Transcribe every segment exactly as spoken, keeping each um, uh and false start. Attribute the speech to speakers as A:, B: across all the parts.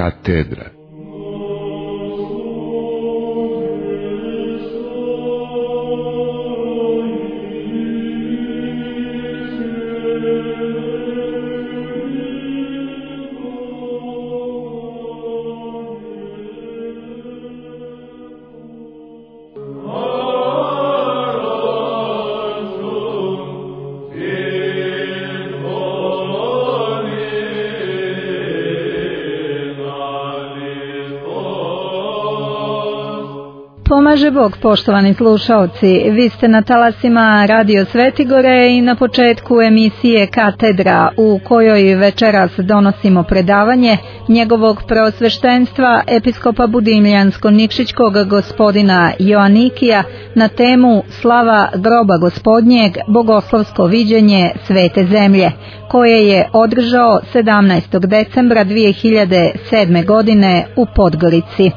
A: Katedra.
B: Pomaže Bog, poštovani slušaoci, vi ste na talasima Radio Svetigore i na početku emisije Katedra, u kojoj večeras donosimo predavanje njegovog preosveštenstva episkopa Budimljansko-Nikšićkog gospodina Joanikija na temu Slava groba gospodnjeg, bogoslovsko viđenje svete zemlje, koje je održao sedamnaestog decembra dvije hiljade sedme. godine u Podgorici.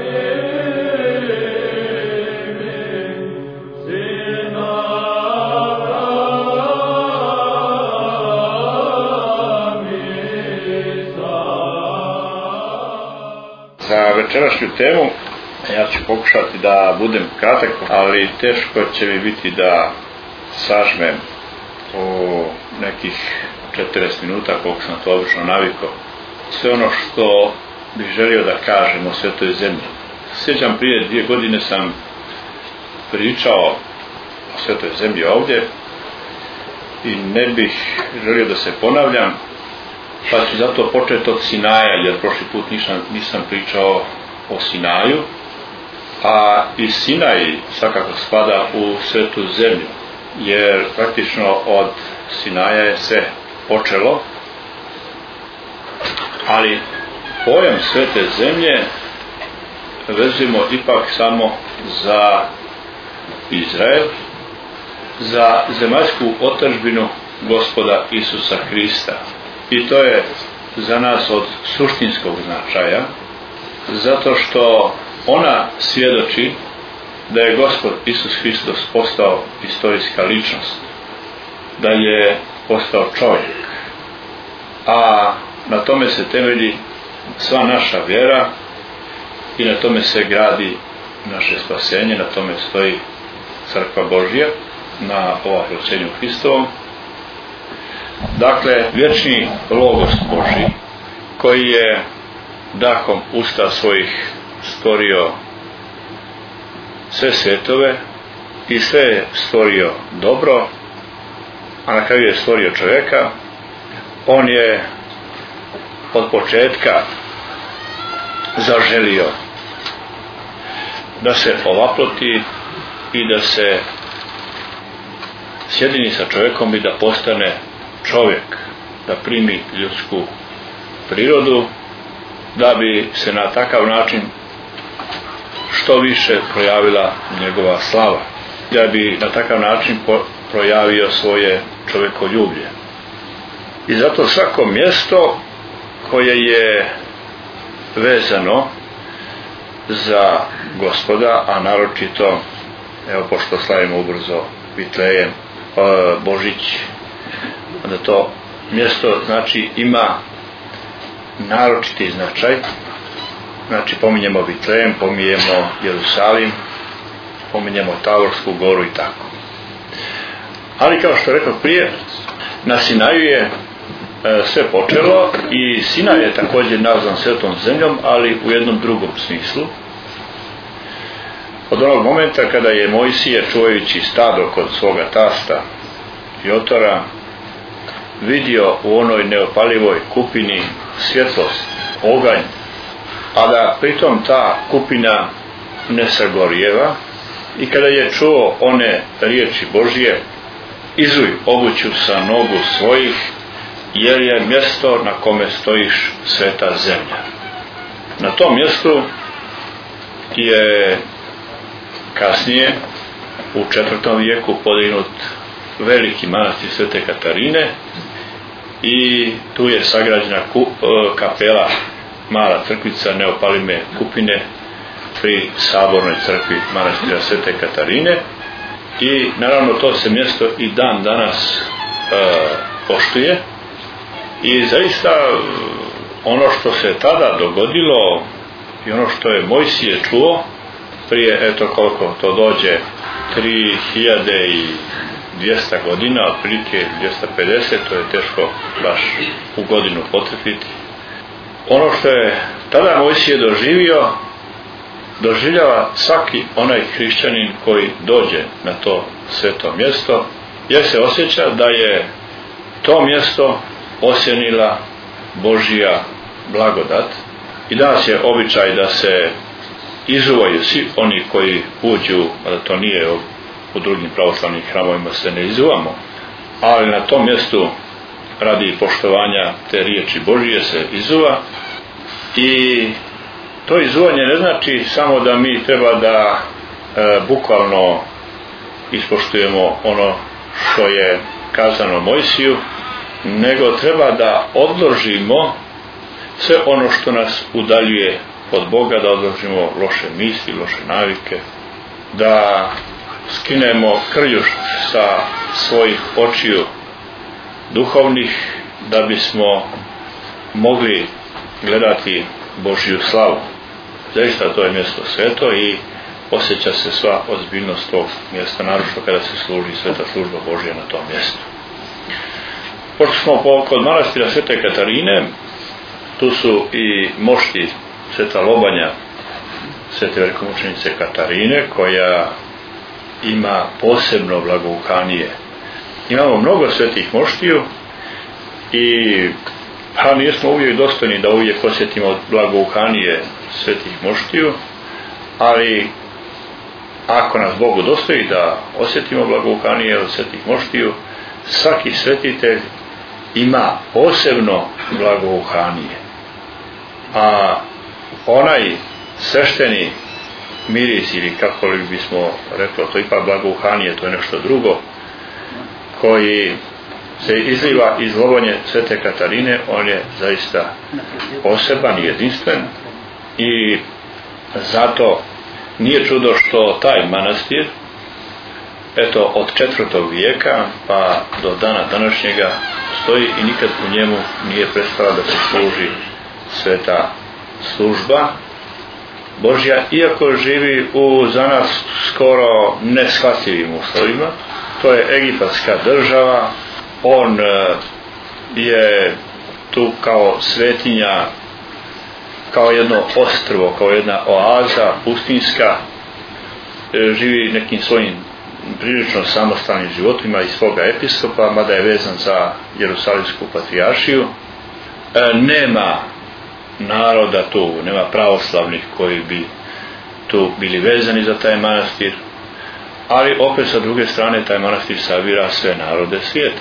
C: Za večerašnju temu ja ću pokušati da budem kratak, ali teško će mi biti da sažmem u nekih četrdeset minuta koliko sam to obično navikao sve ono što bih želio da kažem o svetoj zemlji. Sjećam, prije dvije godine sam pričao o svetoj zemlji ovdje i ne bih želio da se ponavljam, pa ću zato početi od Sinaja, jer prošli put nisam, nisam pričao o Sinaju, a i Sinaj svakako spada u svetu zemlju, jer praktično od Sinaja je sve počelo, ali pojam svete zemlje vezujemo ipak samo za Izrael, za zemaljsku otadžbinu Gospoda Isusa Hrista. I to je za nas od suštinskog značaja, zato što ona svjedoči da je Gospod Isus Hristos postao istorijska ličnost, da je postao čovjek, a na tome se temelji sva naša vjera i na tome se gradi naše spasenje, na tome stoji Crkva Božja, na ovahroćenju Hristovom. Dakle, vječni Logos Božji, koji je dahom usta svojih stvorio sve svetove i sve je stvorio dobro, a na kraju je stvorio čovjeka, on je od početka zaželio da se ovaploti i da se sjedini sa čovjekom i da postane čovjek, da primi ljudsku prirodu, da bi se na takav način što više projavila njegova slava, da bi na takav način projavio svoje čovjekoljublje. I zato svako mjesto koje je vezano za Gospoda, a naročito, evo pošto slavimo ubrzo Vitlejem, Božić, da to mjesto znači ima naročiti značaj. Znači pominjemo Vitlejem, pominjemo Jerusalim, pominjemo Tavorsku goru i tako. Ali kao što rekao prije, na Sinaju je e, sve počelo i Sinaj je također nazvan svetom zemljom, ali u jednom drugom smislu. Od onog momenta kada je Mojsije, čuvajući stado kod svoga tasta Jotora, vidio u onoj neopalivoj kupini svjetlost, oganj, a da pritom ta kupina ne sagorijeva, i kada je čuo one riječi Božje: izuj obuću sa nogu svojih, jer je mjesto na kome stojiš sveta zemlja. Na tom mjestu je kasnije u četvrtom vijeku podignut veliki manastir Svete Katarine i tu je sagrađena kapela, mala crkvica neopalime kupine pri sabornoj crkvi manastira Svete Katarine, i naravno to se mjesto i dan danas e, poštuje i zaista ono što se tada dogodilo i ono što je Mojsije čuo prije, eto koliko to dođe, tri hiljade dvjesto godina, otprilike dvjesto pedeset, to je teško baš u godinu potrefiti. Ono što je tada Mojsije doživio, doživljava svaki onaj hrišćanin koji dođe na to sveto mjesto, jer se osjeća da je to mjesto osjenila Božija blagodat. I danas je običaj da se izuvaju svi oni koji uđu, a da to nije u drugim pravoslavnim hramovima se ne izuvamo, ali na tom mjestu radi poštovanja te riječi Božije se izuva. I to izuvanje ne znači samo da mi treba da e, bukvalno ispoštujemo ono što je kazano Mojsiju, nego treba da odložimo sve ono što nas udaljuje od Boga, da odložimo loše misli, loše navike, da skinemo krljuš sa svojih očiju duhovnih, da bismo mogli gledati Božju slavu. Zaista to je mjesto sveto i osjeća se sva ozbiljnost tog mjesta, naročito kada se služi sveta služba Božja na tom mjestu. Pošto smo kod manastira Svete Katarine, tu su i mošti Sveta Lobanja Svete velikomučenice Katarine, koja ima posebno blagoukanije. Imamo mnogo svetih moštiju i pa nismo uvijek dostojni da uvijek osjetimo blagoukanije svetih moštiju, ali ako nas Bogu dostoji da osjetimo blagoukanije od svetih moštiju, svaki svetitelj ima posebno blagoukanije. A onaj svešteni miris, ili kako li bismo rekli, to ipak blagoukanije, to je nešto drugo, koji se izliva iz Lobanje Svete Katarine, on je zaista poseban i jedinstven i zato nije čudo što taj manastir, eto, od četvrtog vijeka pa do dana današnjega stoji i nikad u njemu nije prestala da se služi sveta služba Božja, iako živi u za nas skoro neshvatljivim uslovima. To je egipatska država, on je tu kao svetinja, kao jedno ostrvo, kao jedna oaza pustinska, živi nekim svojim prilično samostalnim životima i svoga episkopa, mada je vezan za Jerusalimsku patrijaršiju. Nema naroda tu, nema pravoslavnih koji bi tu bili vezani za taj manastir, ali opet sa druge strane taj manastir sabira sve narode svijeta.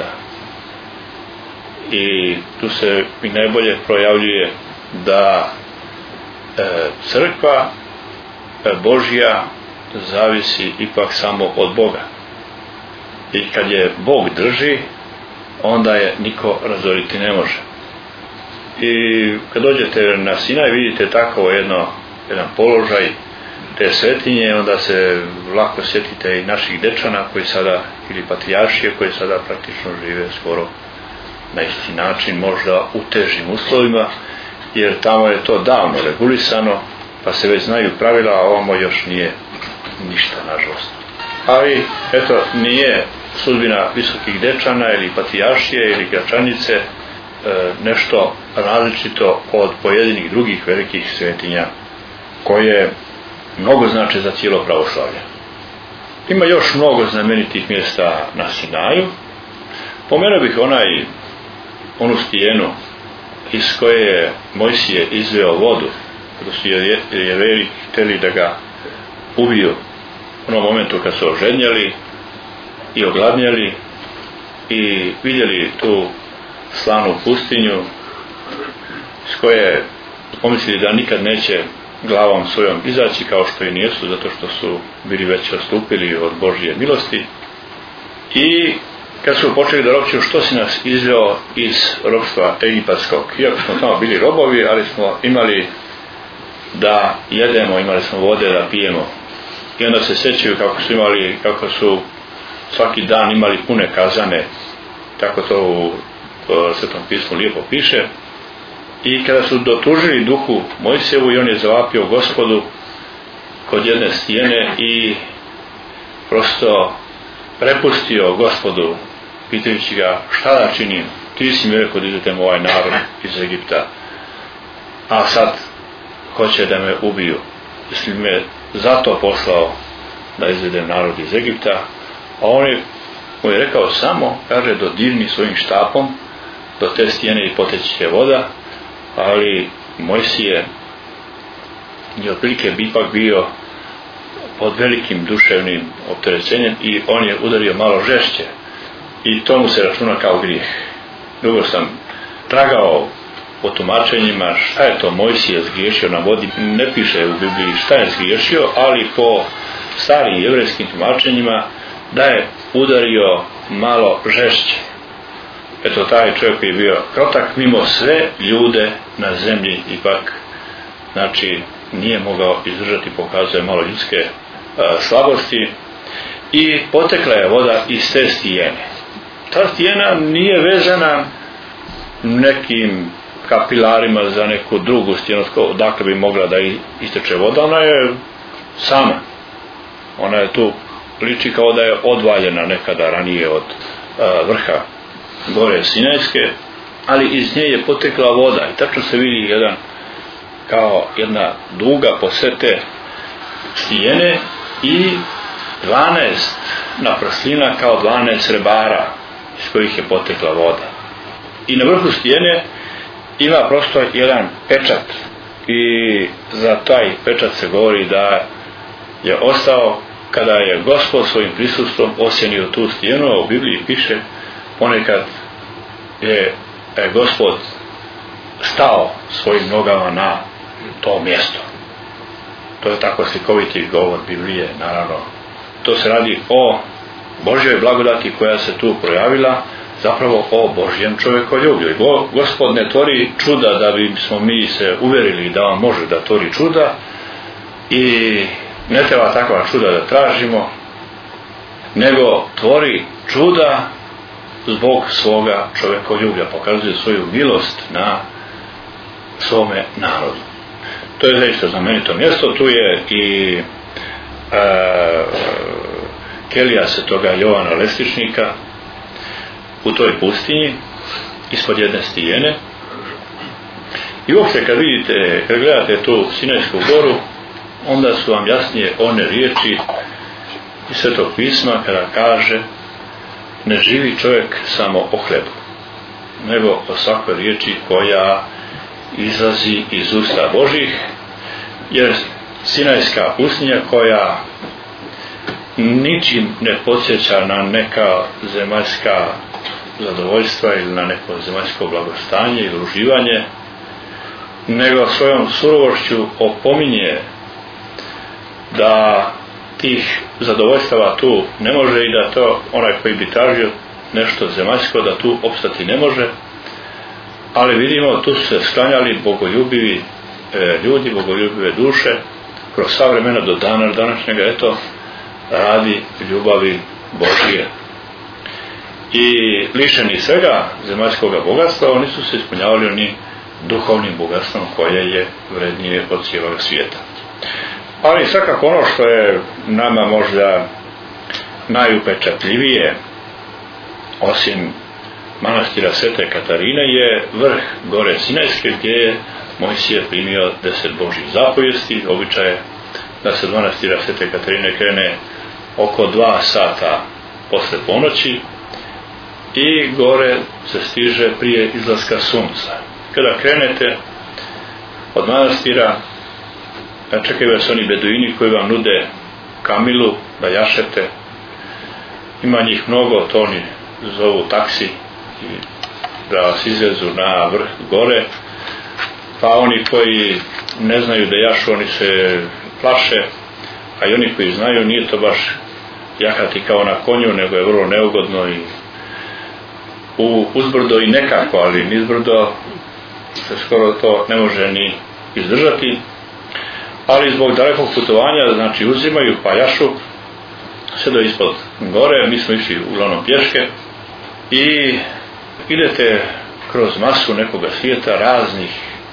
C: I tu se i najbolje projavljuje da e, crkva e, Božja zavisi ipak samo od Boga. I kad je Bog drži, onda je niko razoriti ne može. I kad dođete na Sinaj, vidite tako jedno, jedan položaj te svetinje, onda se lako sjetite i naših dečana koji sada, ili patrijaršije koji sada praktično žive skoro na isti način, možda u težim uslovima, jer tamo je to davno regulisano, pa se već znaju pravila, a ovamo još nije ništa, nažalost. Ali, eto, nije sudbina visokih dečana ili patrijaršije ili gračanice e, nešto različito od pojedinih drugih velikih svetinja koje mnogo znače za cijelo pravoslavlje. Ima još mnogo znamenitih mjesta na Sinaju. Pomenuo bih onaj, onu stijenu iz koje je Mojsije izveo vodu, kada su Jevreji htjeli da ga ubiju u onom momentu kad su oženjali i ogladnjali i vidjeli tu slanu pustinju s koje pomislili da nikad neće glavom svojom izaći, kao što i nijesu, zato što su bili već odstupili od Božje milosti. I kad su počeli da ropću, što si nas izveo iz ropstva egipatskog, iako smo tamo bili robovi, ali smo imali da jedemo, imali smo vode da pijemo. I onda se sjećaju kako su imali, kako su svaki dan imali pune kazane, tako to u Svetom pismu lijepo piše. I kada su dotužili duhu Mojsijevu i on je zavapio Gospodu kod jedne stijene i prosto prepustio Gospodu pitajući ga šta da činim, ti si mi rekao da izvedem ovaj narod iz Egipta, a sad hoće da me ubiju, jesi li me zato poslao da izvedem narod iz Egipta? A on je, mu je rekao samo, kaže, dodirni svojim štapom do te stijene i poteći će voda, ali Mojsije je otprilike ipak bio pod velikim duševnim opterećenjem i on je udario malo žešće i to mu se računa kao grijeh. Dugo sam tragao po tumačenjima šta je to Mojsije zgriješio na vodi, ne piše u Bibliji šta je zgriješio, ali po starim jevrejskim tumačenjima da je udario malo žešće. Eto, taj čovjek je bio krotak mimo sve ljude na zemlji, ipak znači nije mogao izdržati, pokazuje malo ljudske a, slabosti i potekla je voda iz te stijene. Ta stijena nije vezana nekim kapilarima za neku drugu stijenu odakle bi mogla da isteče voda, ona je sama, ona je tu, liči kao da je odvaljena nekada ranije od a, vrha gore Sinajske, ali iz nje je potekla voda i tačno se vidi jedan kao jedna duga posle te stijene i dvanaest naprslina kao dvanaest rebara iz kojih je potekla voda. I na vrhu stijene ima prosto jedan pečat i za taj pečat se govori da je ostao kada je Gospod svojim prisustvom osjenio tu stijenu, a u Bibliji piše ponekad je Gospod stao svojim nogama na to mjesto. To je tako slikoviti govor Biblije, naravno. To se radi o Božjoj blagodati koja se tu projavila, zapravo o Božjem čovjekoljublju. I Gospod ne tvori čuda da bi smo mi se uverili da on može da tvori čuda i ne treba takva čuda da tražimo, nego tvori čuda zbog svoga čovjekoljublja, pokazuje svoju milost na svome narodu. To je zaista znamenito mjesto. Tu je i e, kelija svetoga Jovana Lestičnika u toj pustinji ispod jedne stijene. I uopšte kad vidite, kad gledate tu Sinajsku goru, onda su vam jasnije one riječi iz Svetog pisma kada kaže: ne živi čovjek samo o hlebu, nego o svakoj riječi koja izlazi iz usta Božih, jer Sinajska pustinja koja ničim ne podsjeća na neka zemaljska zadovoljstva ili na neko zemaljsko blagostanje ili uživanje, nego svojom surovošću opominje da tih zadovoljstava tu ne može i da to onaj koji bi tražio nešto zemaljsko da tu opstati ne može. Ali vidimo, tu su se sklanjali bogoljubivi e, ljudi, bogoljubive duše kroz sva vremena do dana današnjega, eto, radi ljubavi Božije. I lišeni svega zemaljskog bogatstva, oni su se ispunjavali oni duhovnim bogatstvom koje je vrednije od cijelog svijeta. Ali svakako ono što je nama možda najupečatljivije, osim manastira Svete Katarine, je vrh gore Sinajske gdje je Mojsije primio deset Božjih zapovijesti. Običaj je da se od manastira Svete Katarine krene oko dva sata posle ponoći i gore se stiže prije izlaska sunca. Kada krenete od manastira, čekaju vas oni beduini koji vam nude kamilu da jašete. Ima njih mnogo, to oni zovu taksi, da vas izvezu na vrh gore, pa oni koji ne znaju da jašu, oni se plaše, a i oni koji znaju, nije to baš jahati kao na konju, nego je vrlo neugodno i u uzbrdo i nekako, ali nizbrdo se skoro to ne može ni izdržati. Ali zbog dalekog putovanja, znači uzimaju pa jašu sve do ispod gore. Mi smo išli uglavnom pješke i idete kroz masu nekoga svijeta raznih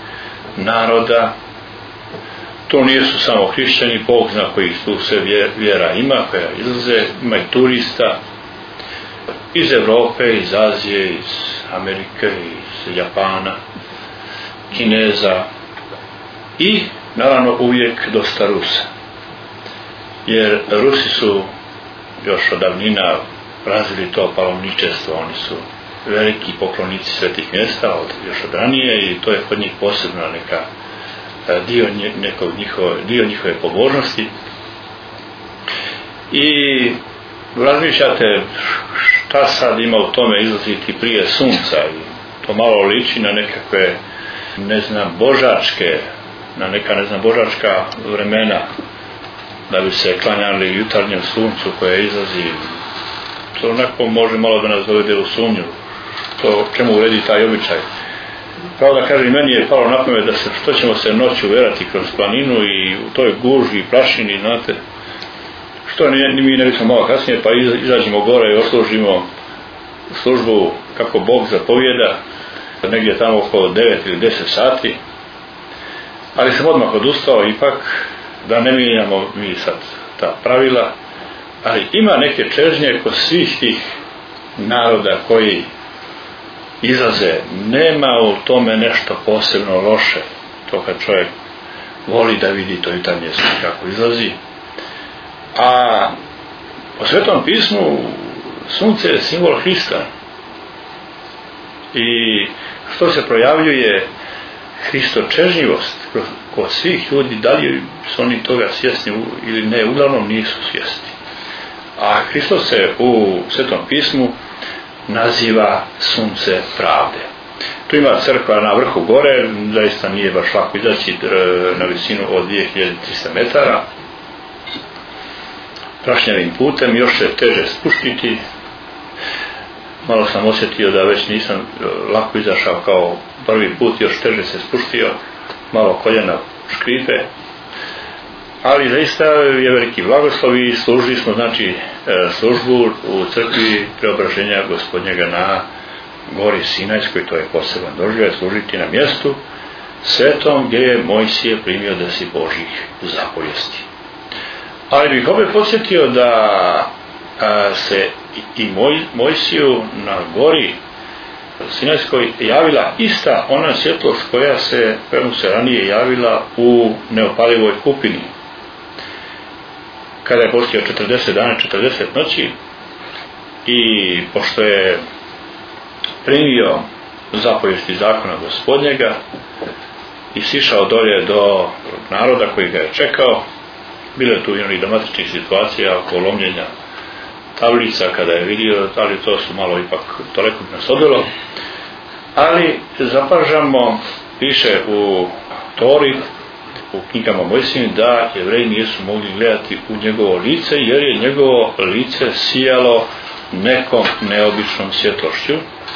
C: naroda. To nisu samo hrišćani, Bog zna kojih tu sve vjera ima, koja izlaze, ima i turista iz Europe, iz Azije, iz Amerike, iz Japana, Kineza i naravno uvijek dosta Rusa. Jer Rusi su još od davnina razvili to palomničestvo, oni su veliki poklonici svetih mjesta od, još od ranije i to je kod njih posebno neka dio, nekog njihove, dio njihove pobožnosti. I razmišljate šta sad ima u tome izlaziti prije sunca i to malo liči na nekakve ne znam božačke na neka ne znam božačka vremena da bi se klanjali jutarnjem suncu koje izlazi. To onako može malo da nas dovede u sumnju to čemu uredi taj običaj. Pravo da kažem, meni je palo na pamet da se, što ćemo se noću verati kroz planinu i u toj gužvi i prašini, znate, što ni mi ne bismo malo kasnije, pa izađemo gore i oslužimo službu kako Bog zapovjeda, negdje tamo oko devet ili deset sati, ali sam odmah odustao ipak da ne mijenjamo mi sad ta pravila, ali ima neke čežnje kod svih tih naroda koji izlaze, nema u tome nešto posebno loše, to kad čovjek voli da vidi to jutarnje sunce kako izlazi. A po Svetom pismu sunce je simbol Hrista i što se projavljuje hristočežnjivost kod svih ljudi, da li su oni toga svjesni ili ne, uglavnom nisu svjesni. A Hristos se u Svetom pismu naziva sunce pravde. Tu ima crkva na vrhu gore, zaista nije baš lako izaći na visinu od dvije hiljade trista metara prašnjavim putem, još se teže spuštiti. Malo sam osjetio da već nisam lako izašao kao prvi put, još teže se spuštio, malo koljena škripe, ali zaista je veliki blagoslov i služili smo znači službu u crkvi Preobraženja Gospodnjega na gori Sinajskoj, to je poseban doživljaj, služiti na mjestu svetom gdje je Mojsije primio deset Božjih zapovijesti. Ali bih opet podsjetio da a, se i Moj, Mojsiju na gori Sinajskoj javila ista ona svjetlost koja se, koja mu se ranije javila u neopalivoj kupini. Kada je postio četrdeset dana, četrdeset noći i pošto je primio zapovijesti zakona Gospodnjega i sišao dolje do naroda koji ga je čekao, bilo je tu i onih dramatičnih situacija oko lomljenja tablica kada je vidio, ali to su malo ipak toliko nas odvelo. Ali zapažamo, piše u Tori, u knjigama Mojsijevim, da Jevreji nisu mogli gledati u njegovo lice jer je njegovo lice sijalo nekom neobičnom svjetlošću.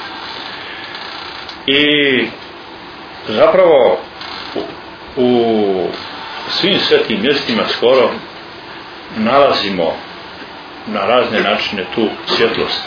C: I zapravo u, u svim svetim mjestima skoro nalazimo na razne načine tu svjetlost.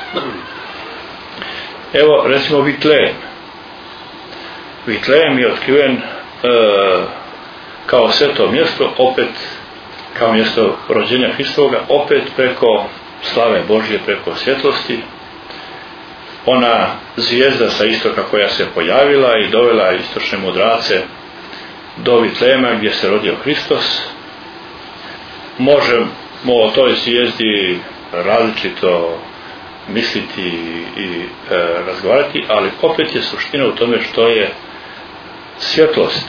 C: Evo recimo Vitlejem. Vitlejem je otkriven e, kao sveto mjesto, opet kao mjesto rođenja Hristovoga, opet preko slave Božje, preko svjetlosti. Ona zvijezda sa istoka koja se pojavila i dovela istočne mudrace do Vitlejema gdje se rodio Hristos. Možemo o toj zvijezdi različito misliti i e, razgovarati, ali opet je suština u tome što je svjetlost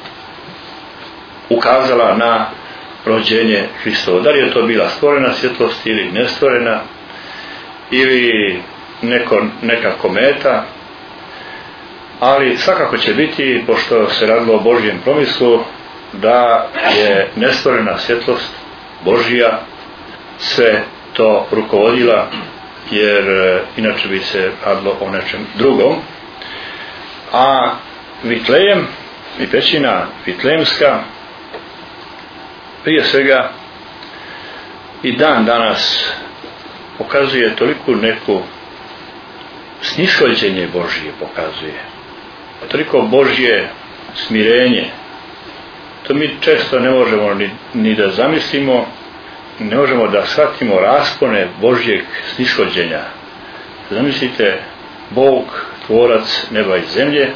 C: ukazala na rođenje Hristova. Da li je to bila stvorena svjetlost ili nestvorena, ili neko, neka kometa, ali svakako će biti, pošto se radilo o Božjem promislu, da je nestvorena svjetlost Božja sve to rukovodila, jer e, inače bi se radilo o nečem drugom. A Vitlejem i pećina Vitlejemska prije svega i dan danas pokazuje toliko neku snishođenje Božje, pokazuje toliko Božje smirenje. To mi često ne možemo ni, ni da zamislimo, ne možemo da shvatimo raspone Božjeg snishođenja. Zamislite, Bog, tvorac neba i zemlje,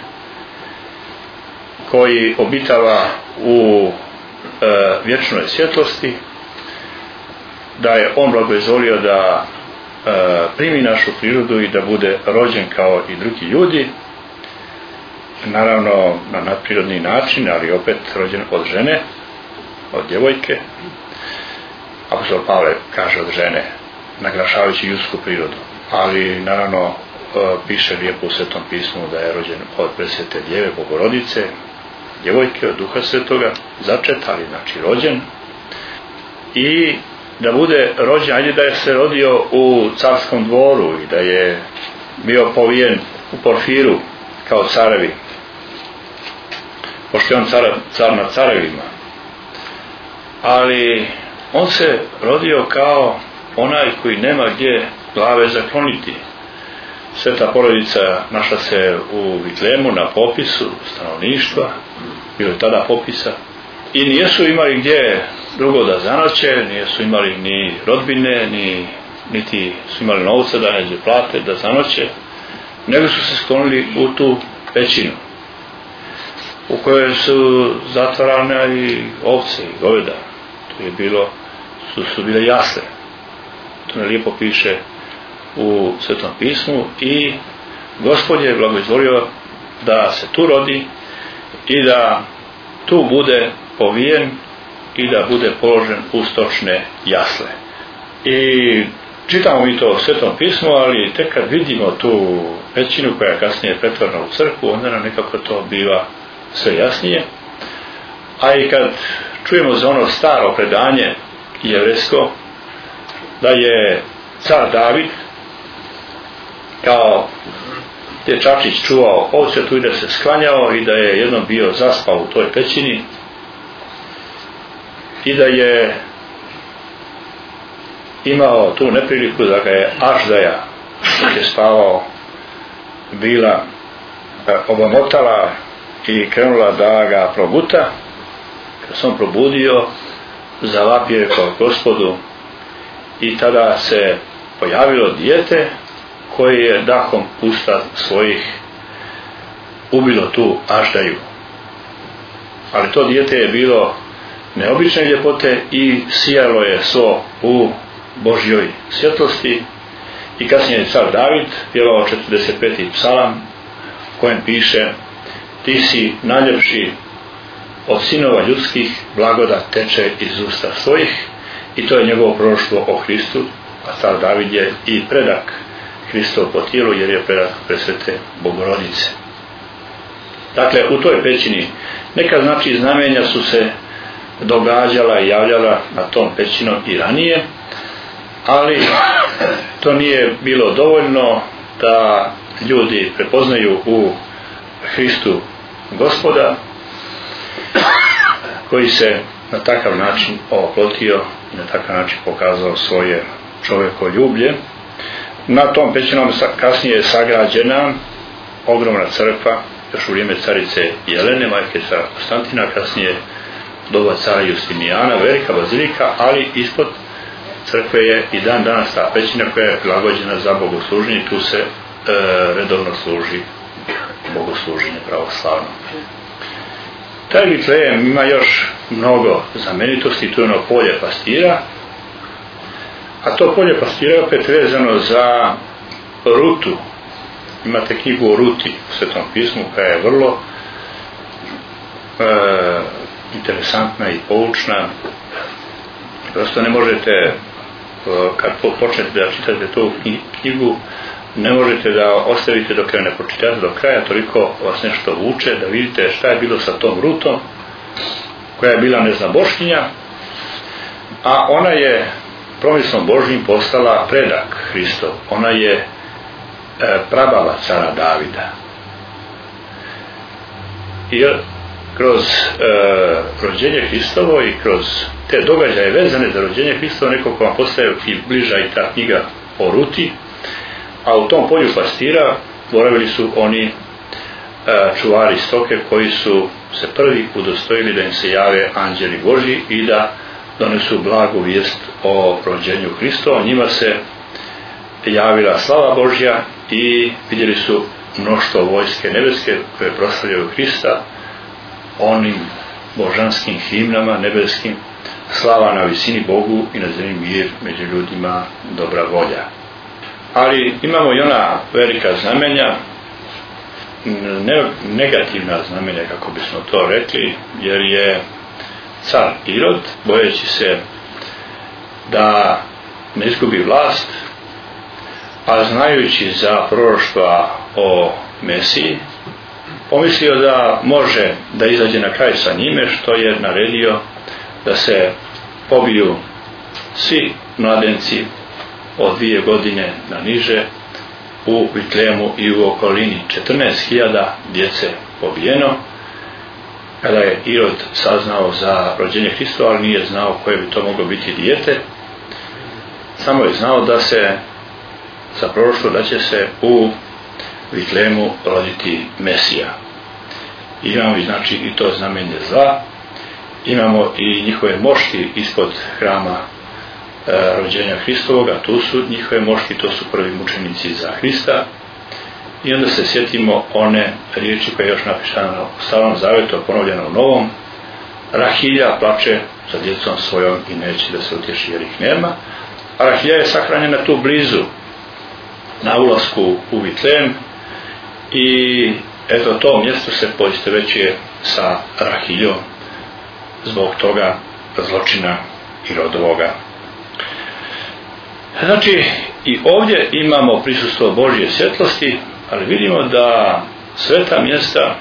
C: koji obitava u e, vječnoj svjetlosti, da je on blagozvolio da e, primi našu prirodu i da bude rođen kao i drugi ljudi, naravno na nadprirodni način, ali opet rođen od žene, od djevojke. Apostol Pavle kaže od žene, naglašavajući ljudsku prirodu, ali naravno e, piše lijepo u Svetom pismu da je rođen od presvete djeve Bogorodice, djevojke od Duha Svetoga, začet, ali znači rođen, i da bude rođen, ajde da je se rodio u carskom dvoru i da je bio povijen u Porfiru kao carevi, pošto je on car, car nad carevima, ali on se rodio kao onaj koji nema gdje glave zakloniti. Sveta porodica našla se u Vitlemu na popisu stanovništva, bilo je tada popisa, i nijesu imali gdje drugo da zanoće, nijesu imali ni rodbine, ni, niti su imali novca da neđe plate da zanoće, nego su se sklonili u tu pećinu u kojoj su zatvarane i ovce i goveda. To je bilo, su, su bile jasle. To ne lijepo piše u Svetom pismu, i Gospod je blagozvolio da se tu rodi i da tu bude povijen i da bude položen u stočne jasle. I čitamo mi to u Svetom pismu, ali tek kad vidimo tu pećinu koja je kasnije pretvorena u crkvu, onda nam nekako to biva sve jasnije. A i kad čujemo za ono staro predanje jevrejsko, da je car David kao dječačić čuvao ovce tu i da se sklanjao i da je jednom bio zaspao u toj pećini i da je imao tu nepriliku da ga je Aždaja, dok je spavao, bila obamotala i krenula da ga probuta. Kad se on probudio, zavapio je kao Gospodu, i tada se pojavilo dijete koje je dahom usta svojih ubilo tu Aždaju. Ali to dijete je bilo neobične ljepote i sijalo je svo u Božjoj svjetlosti. I kasnije je car David pjevao četrdeset peti psalam, u kojem piše: ti si najljepši od sinova ljudskih, blagodat teče iz usta svojih. I to je njegovo proroštvo o Hristu, a car David je i predak Hristov po tijelu, jer je predak presvete Bogorodice. Dakle, u toj pećini neka znači znamenja su se događala i javljala na tom pećinom i ranije, ali to nije bilo dovoljno da ljudi prepoznaju u Hristu Gospoda, koji se na takav način oplotio i na takav način pokazao svoje čovjekoljublje. Na tom pećinom kasnije je sagrađena ogromna crkva, još u vrijeme carice Jelene, majke cara Konstantina, kasnije doba cara Justinijana, velika bazilika, ali ispod crkve je i dan danas ta pećina koja je prilagođena za bogosluženje. Tu se e, redovno služi bogosluženje pravoslavno. Taj Vitlejem ima još mnogo znamenitosti. Tu je ono polje pastira, a to polje pastira je opet vezano za Rutu. Imate knjigu o Ruti u Svetom pismu koja je vrlo e, interesantna i poučna. Prosto ne možete, kad počnete da čitate tu knjigu, ne možete da ostavite dok je ne pročitate do kraja, toliko vas nešto vuče da vidite šta je bilo sa tom Rutom, koja je bila neznaboškinja, a ona je promislom Božjim postala predak Hristov. Ona je e, prababa cara Davida. I kroz e, rođenje Hristovo i kroz te događaje vezane za rođenje Hristovo nekako vam postaje i bliža i ta knjiga o Ruti. A u tom polju pastira boravili su oni čuvari stoke koji su se prvi udostojili da im se jave anđeli Božji i da donesu blagu vijest o rođenju Hristova. Njima se javila slava Božja i vidjeli su mnoštvo vojske nebeske koje proslavljaju Hrista onim božanskim himnama nebeskim: slava na visini Bogu i na zemlji mir, među ljudima dobra volja. Ali imamo i ona velika znamenja, ne, negativna znamenja, kako bismo to rekli, jer je car Irod, bojeći se da ne izgubi vlast, a znajući za proroštva o Mesiji, pomislio da može da izađe na kraj sa njime, što je naredio da se pobiju svi mladenci od dvije godine na niže u Vitlejemu i u okolini. četrnaest hiljada djece pobijeno. Kada je Irod saznao za rođenje Hristova, ali nije znao koje bi to moglo biti dijete, samo je znao da se za proroštvo da će se u Vitlejemu roditi Mesija. I imamo i znači i to znamenje zla. Imamo i njihove mošti ispod hrama e, rođenja Hristovoga, tu su njihove mošti, to su prvi mučenici za Hrista. I onda se sjetimo one riječi koje je još napisano u Starom Zavetu, ponovljeno u Novom: Rahilja plače za djecom svojom i neće da se utješi jer ih nema. A Rahilja je sahranjena tu blizu, na ulasku u Vitlejem, i eto to mjesto se poistovećuje sa Rahiljom zbog toga zločina Irodovoga. Znači i ovdje imamo prisustvo Božje svjetlosti, ali vidimo da sveta mjesta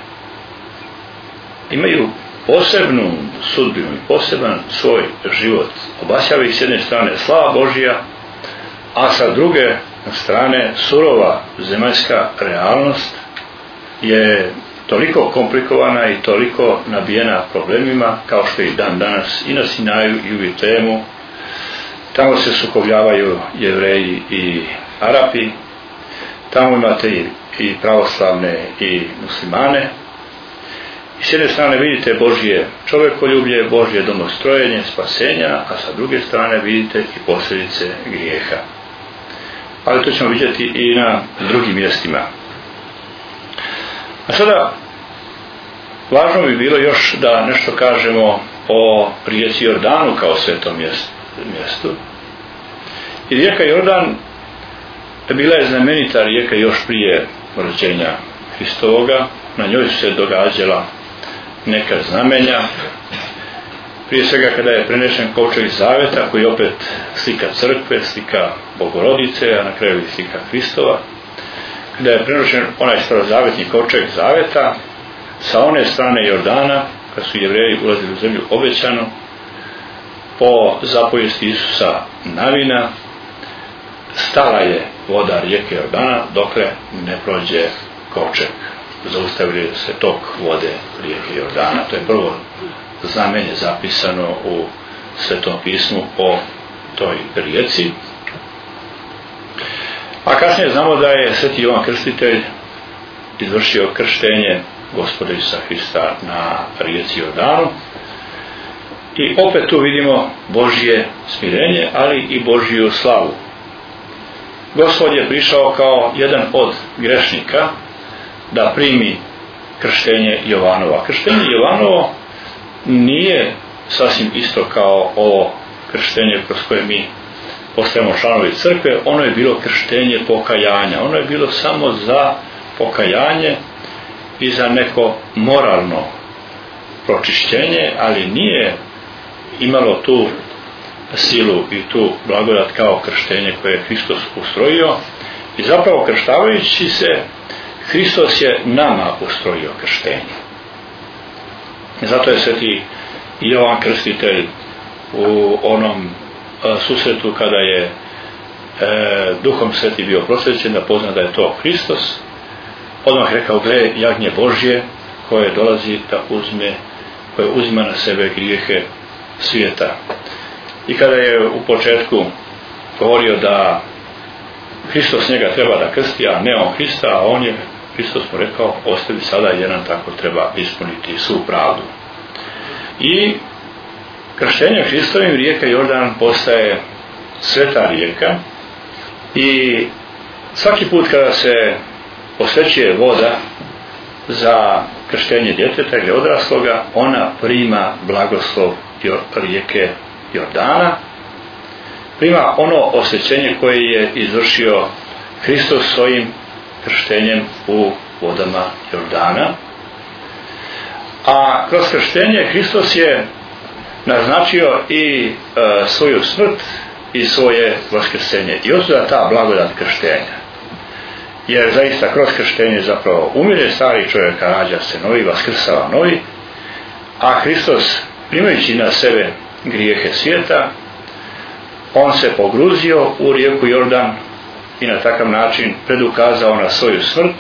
C: imaju posebnu sudbinu i poseban svoj život. Obasjava ih s jedne strane slava Božja, a sa druge strane surova zemaljska realnost je toliko komplikovana i toliko nabijena problemima, kao što i dan danas i na Sinaju i u Vitlejemu. Tamo se sukobljavaju Jevreji i Arapi, tamo imate i pravoslavne i muslimane. I s jedne strane vidite Božje čovjekoljublje, Božje domostrojenje, spasenja, a sa druge strane vidite i posljedice grijeha. Ali to ćemo vidjeti i na drugim mjestima. A sada, važno bi bilo još da nešto kažemo o rijeci Jordanu kao svetom mjestu. I rijeka Jordan bila je znamenita rijeka još prije rođenja Hristovoga. Na njoj su se događala neka znamenja. Prije svega kada je prenešen kovčeg zaveta, koji je opet slika crkve, slika Bogorodice, a na kraju i slika Hristova. Kada je prenešen onaj starozavetni kovčeg zaveta, sa one strane Jordana, kad su Jevreji ulazili u zemlju obećanu, po zapovijesti Isusa Navina, stala je voda rijeke Jordana dokle ne prođe kovčeg. Zaustavili se tok vode rijeke Jordana. To je prvo znamenje zapisano u Svetom pismu o toj rijeci. A kasnije znamo da je Sveti Jovan Krstitelj izvršio krštenje Gospoda Isusa Hrista na rijeci Jordanu. I opet tu vidimo Božje smirenje, ali i Božju slavu. Gospod je prišao kao jedan od grešnika da primi krštenje Jovanova. Krštenje Jovanovo nije sasvim isto kao ovo krštenje kroz koje mi postajemo članovi crkve. Ono je bilo krštenje pokajanja. Ono je bilo samo za pokajanje i za neko moralno pročišćenje, ali nije imalo tu silu i tu blagodat kao krštenje koje je Hristos ustrojio. I zapravo krštavajući se, Hristos je nama ustrojio krštenje. Zato je Sveti Jovan Krstitelj u onom susretu kada je e, Duhom Sveti bio prosvećen da pozna da je to Hristos, odmah rekao: gle, jagnje Božje koje dolazi da uzme, koje uzima na sebe grijehe svijeta. I kada je u početku govorio da Hristos njega treba da krsti, a ne on Hrista, a on je Hristos mu rekao, ostavi sada jer nam tako treba ispuniti svu pravdu. I krštenjem Hristovim rijeka Jordan postaje sveta rijeka i svaki put kada se posvećuje voda za krštenje djeteta ili odrasloga, ona prima blagoslov rijeke Jordana, prima ono osvećenje koje je izvršio Hristos svojim krštenjem u vodama Jordana. A kroz krštenje Hristos je naznačio i e, svoju smrt i svoje vaskrsenje. I otuda ta blagodat krštenja. Jer zaista kroz krštenje zapravo umire stari čovjek, a rađa se novi, vaskrsava novi. A Hristos, primajući na sebe grijehe svijeta, on se pogruzio u rijeku Jordan i na takav način predukazao na svoju smrt,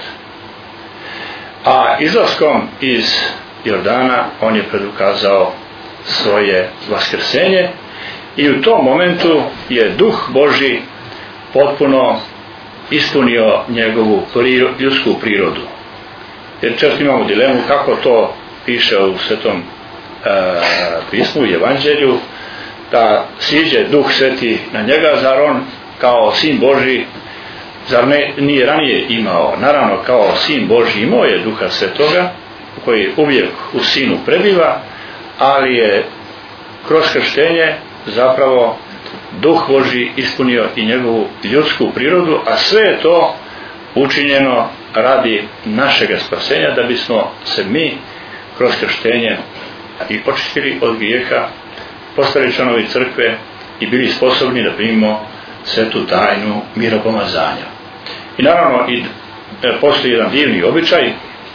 C: a izlaskom iz Jordana on je predukazao svoje vaskrsenje i u tom momentu je Duh Božji potpuno ispunio njegovu priro, ljudsku prirodu. Jer često imamo dilemu kako to piše u Svetom e, pismu i Evanđelju, da siđe Duh Sveti na njega, zar on kao Sin Božji, zar ne, nije ranije imao? Naravno, kao Sin Božji imao je Duha Svetoga, koji uvijek u Sinu prebiva, ali je kroz krštenje zapravo Duh Božji ispunio i njegovu ljudsku prirodu, a sve je to učinjeno radi našega spasenja, da bismo se mi kroz krštenje i očistili od grijeha, postali članovi crkve i bili sposobni da primimo svetu tajnu miropomazanja. I naravno i postoji jedan divni običaj,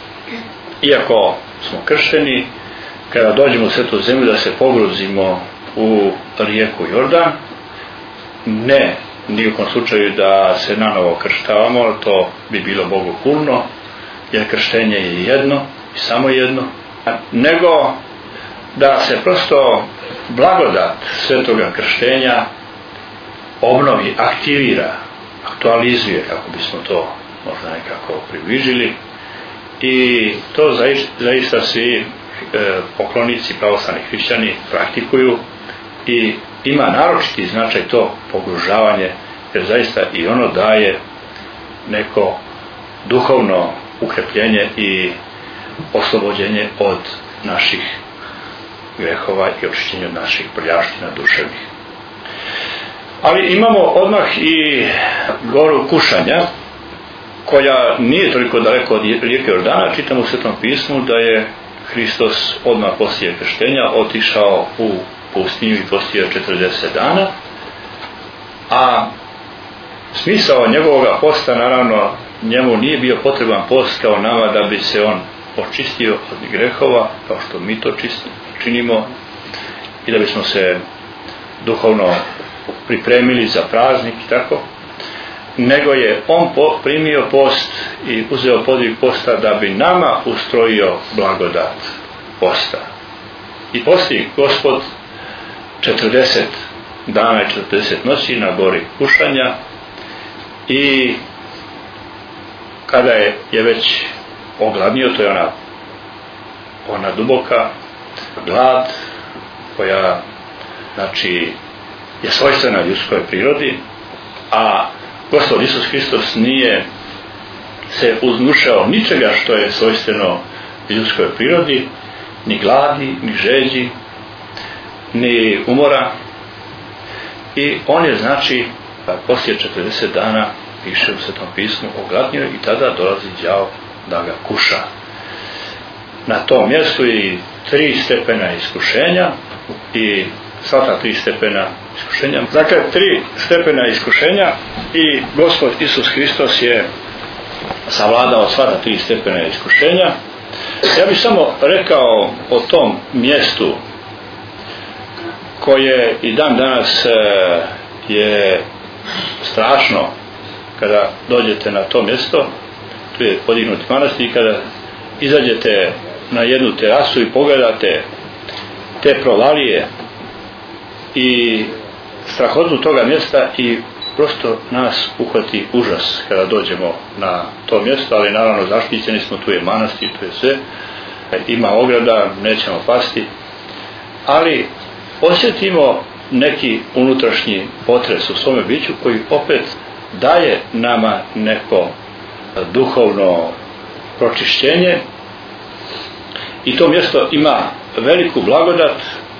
C: iako smo kršteni, kada dođemo u svetu zemlju da se pogruzimo u rijeku Jordan, ne ni u kom slučaju da se nanovo krštavamo, to bi bilo bogohulno, jer krštenje je jedno i samo jedno, nego da se prosto blagodat svetoga krštenja obnovi, aktivira, aktualizuje, kako bismo to možda nekako približili, i to zaista, zaista svi e, poklonici, pravoslavni hrišćani praktikuju i ima naročiti značaj to pogružavanje, jer zaista i ono daje neko duhovno ukrepljenje i oslobođenje od naših grehova i očišćenje od naših prljavština duševnih. Ali imamo odmah i goru Kušanja, koja nije toliko daleko od rijeke Jordana. Čitamo u Svetom pismu da je Hristos odmah poslije krštenja otišao u pustinju i postio četrdeset dana, a smisao njegovoga posta, naravno, njemu nije bio potreban post kao nama da bi se on očistio od grehova, kao što mi to činimo, i da bismo se duhovno pripremili za praznik i tako, nego je on primio post i uzeo podvig posta da bi nama ustrojio blagodat posta. I posti Gospod četrdeset dana i četrdeset noći na gori Kušanja, i kada je, je već ogladnio, to je ona, ona duboka glad koja, znači, je svojstvena ljudskoj prirodi, a Gospod Isus Hristos nije se uznušao ničega što je svojstveno ljudskoj prirodi, ni gladi, ni žeđi, ni umora, i on je, znači, poslije četrdeset dana, piše u Svetom pismu, ogladnio i tada dolazi đavo da ga kuša. Na tom mjestu i tri stepena iskušenja, i sva ta tri stepena iskušenja. Dakle, tri stepena iskušenja, i Gospod Isus Hristos je savladao sva ta tri stepena iskušenja. Ja bih samo rekao o tom mjestu koje i dan danas je strašno kada dođete na to mjesto. Tu je podignuti manastir, i kada izađete na jednu terasu i pogledate te provalije i strahotu toga mjesta i prosto nas uhvati užas kada dođemo na to mjesto, ali naravno zaštićeni smo, tu je manastir, tu je sve, ima ograda, nećemo pasti, ali osjetimo neki unutrašnji potres u svome biću koji opet daje nama neko duhovno pročišćenje i to mjesto ima veliku blagodat,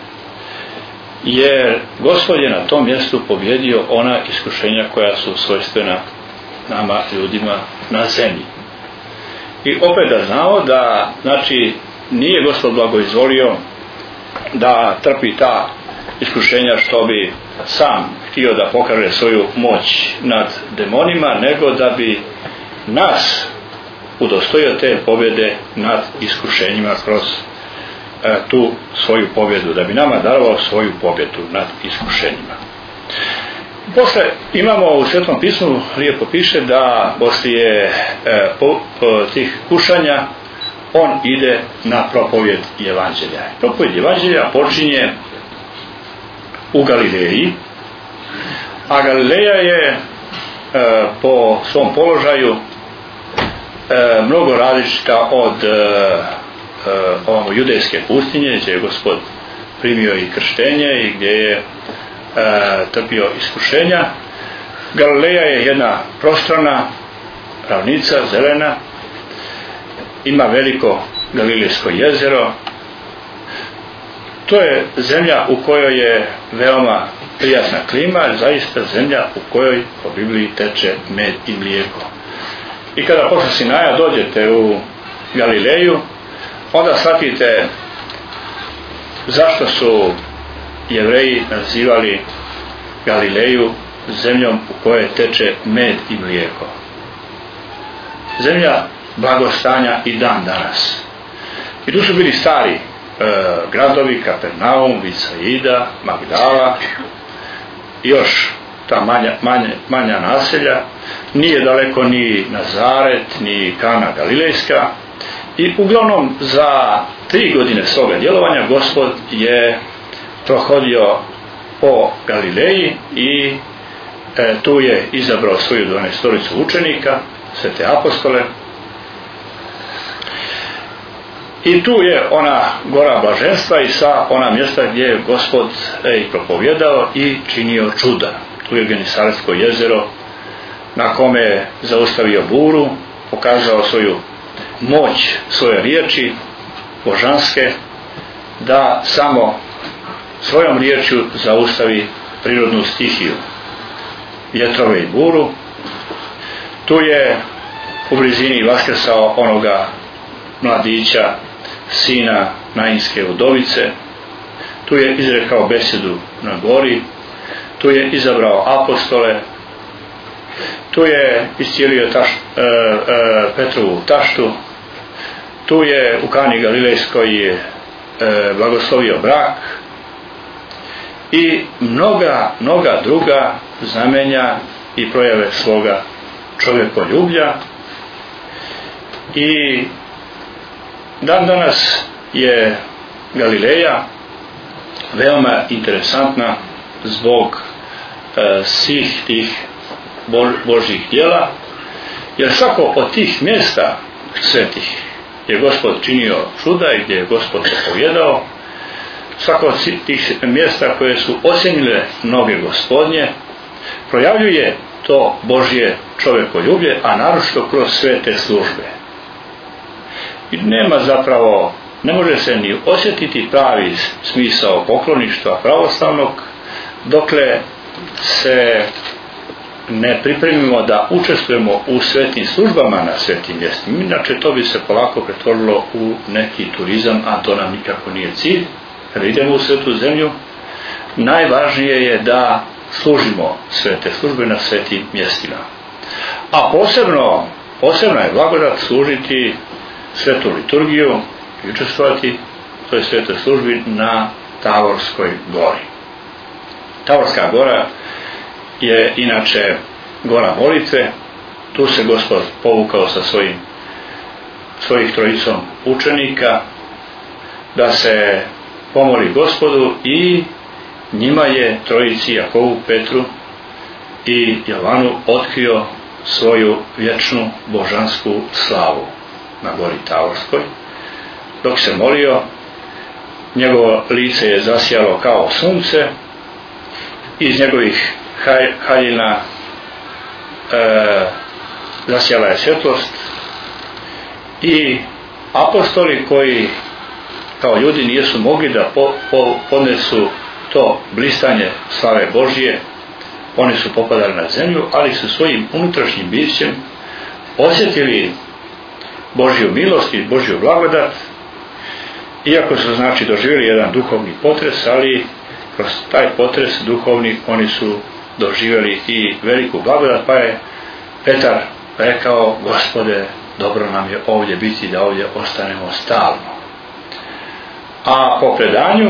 C: jer Gospod je na tom mjestu pobjedio ona iskušenja koja su svojstvena nama ljudima na zemlji. I opet da znamo da, znači, nije Gospod blagoizvolio da trpi ta iskušenja što bi sam htio da pokaže svoju moć nad demonima, nego da bi nas udostojio te pobjede nad iskušenjima kroz e, tu svoju pobjedu, da bi nama darovao svoju pobjedu nad iskušenjima. Posle imamo u Svetom pismu, lijepo piše da poslije e, po, po, tih kušanja on ide na propovjed evanđelja. Propovjed evanđelja počinje u Galileji, a Galileja je e, po svom položaju e, mnogo različita od e, e, judejske pustinje, gdje je Gospod primio i krštenje i gdje je e, trpio iskušenja. Galileja je jedna prostrana ravnica, zelena, ima veliko Galilejsko jezero. To je zemlja u kojoj je veoma prijatna klima, zaista zemlja u kojoj po Bibliji teče med i mlijeko. I kada posle Sinaja dođete u Galileju, onda shvatite zašto su Jevreji nazivali Galileju zemljom u kojoj teče med i mlijeko. Zemlja blagostanja i dan danas. I tu su bili stari e, gradovi, Kapernaum, Visaida, Magdala, još ta manja, manja, manja naselja, nije daleko ni Nazaret, ni Kana Galilejska, i uglavnom za tri godine svoga djelovanja Gospod je prohodio po Galileji i e, tu je izabrao svoju dvanaestoricu učenika, svete apostole, i tu je ona gora blaženstva i sa ona mjesta gdje je Gospod e, i propovjedao i činio čuda. Tu je Genisaretsko jezero na kome je zaustavio buru, pokazao svoju moć, svoje riječi božanske, da samo svojom riječju zaustavi prirodnu stihiju, vjetrove i buru. Tu je u blizini vaskrsao onoga mladića, sina Nainske udovice. Tu je izrekao besedu na gori. Tu je izabrao apostole. Tu je iscijelio taš, e, e, Petrovu taštu. Tu je u Kani Galilejskoj e, blagoslovio brak i mnoga, mnoga druga znamenja i projave svoga čovjekoljublja. I dan danas je Galileja veoma interesantna zbog e, svih tih Božjih djela, jer svako od tih mjesta svetih je Gospod činio čuda i gdje je Gospod propovjedao, svako od tih mjesta koje su osjenile noge Gospodnje projavljuje to Božje čovjekoljublje, a naročito kroz sve te službe. I nema zapravo, ne može se ni osjetiti pravi smisao pokloništva pravoslavnog dokle se ne pripremimo da učestvujemo u svetim službama na svetim mjestima. Inače to bi se polako pretvorilo u neki turizam, a to nam nikako nije cilj. Kada idemo u svetu zemlju, najvažnije je da služimo svete službe na svetim mjestima. A posebno, posebno je blagodat služiti svetu liturgiju i učestvovati u toj svetoj službi na Tavorskoj gori. Tavorska gora je inače gora molitve. Tu se Gospod povukao sa svojim svojih trojicom učenika da se pomoli Gospodu i njima je trojici, Jakovu, Petru i Jovanu otkrio svoju vječnu božansku slavu na gori Tavorskoj. Dok se molio, njegovo lice je zasjalo kao sunce, iz njegovih haljina e, zasjala je svjetlost i apostoli koji kao ljudi nisu mogli da po, po, podnesu to blistanje slave Božje, oni su popadali na zemlju, ali su svojim unutrašnjim bićem osjetili Božju milost i Božju blagodat, iako su znači doživjeli jedan duhovni potres, ali kroz taj potres duhovni oni su doživjeli i veliku blagodat, pa je Petar rekao: Gospode, dobro nam je ovdje biti, da ovdje ostanemo stalno. A po predanju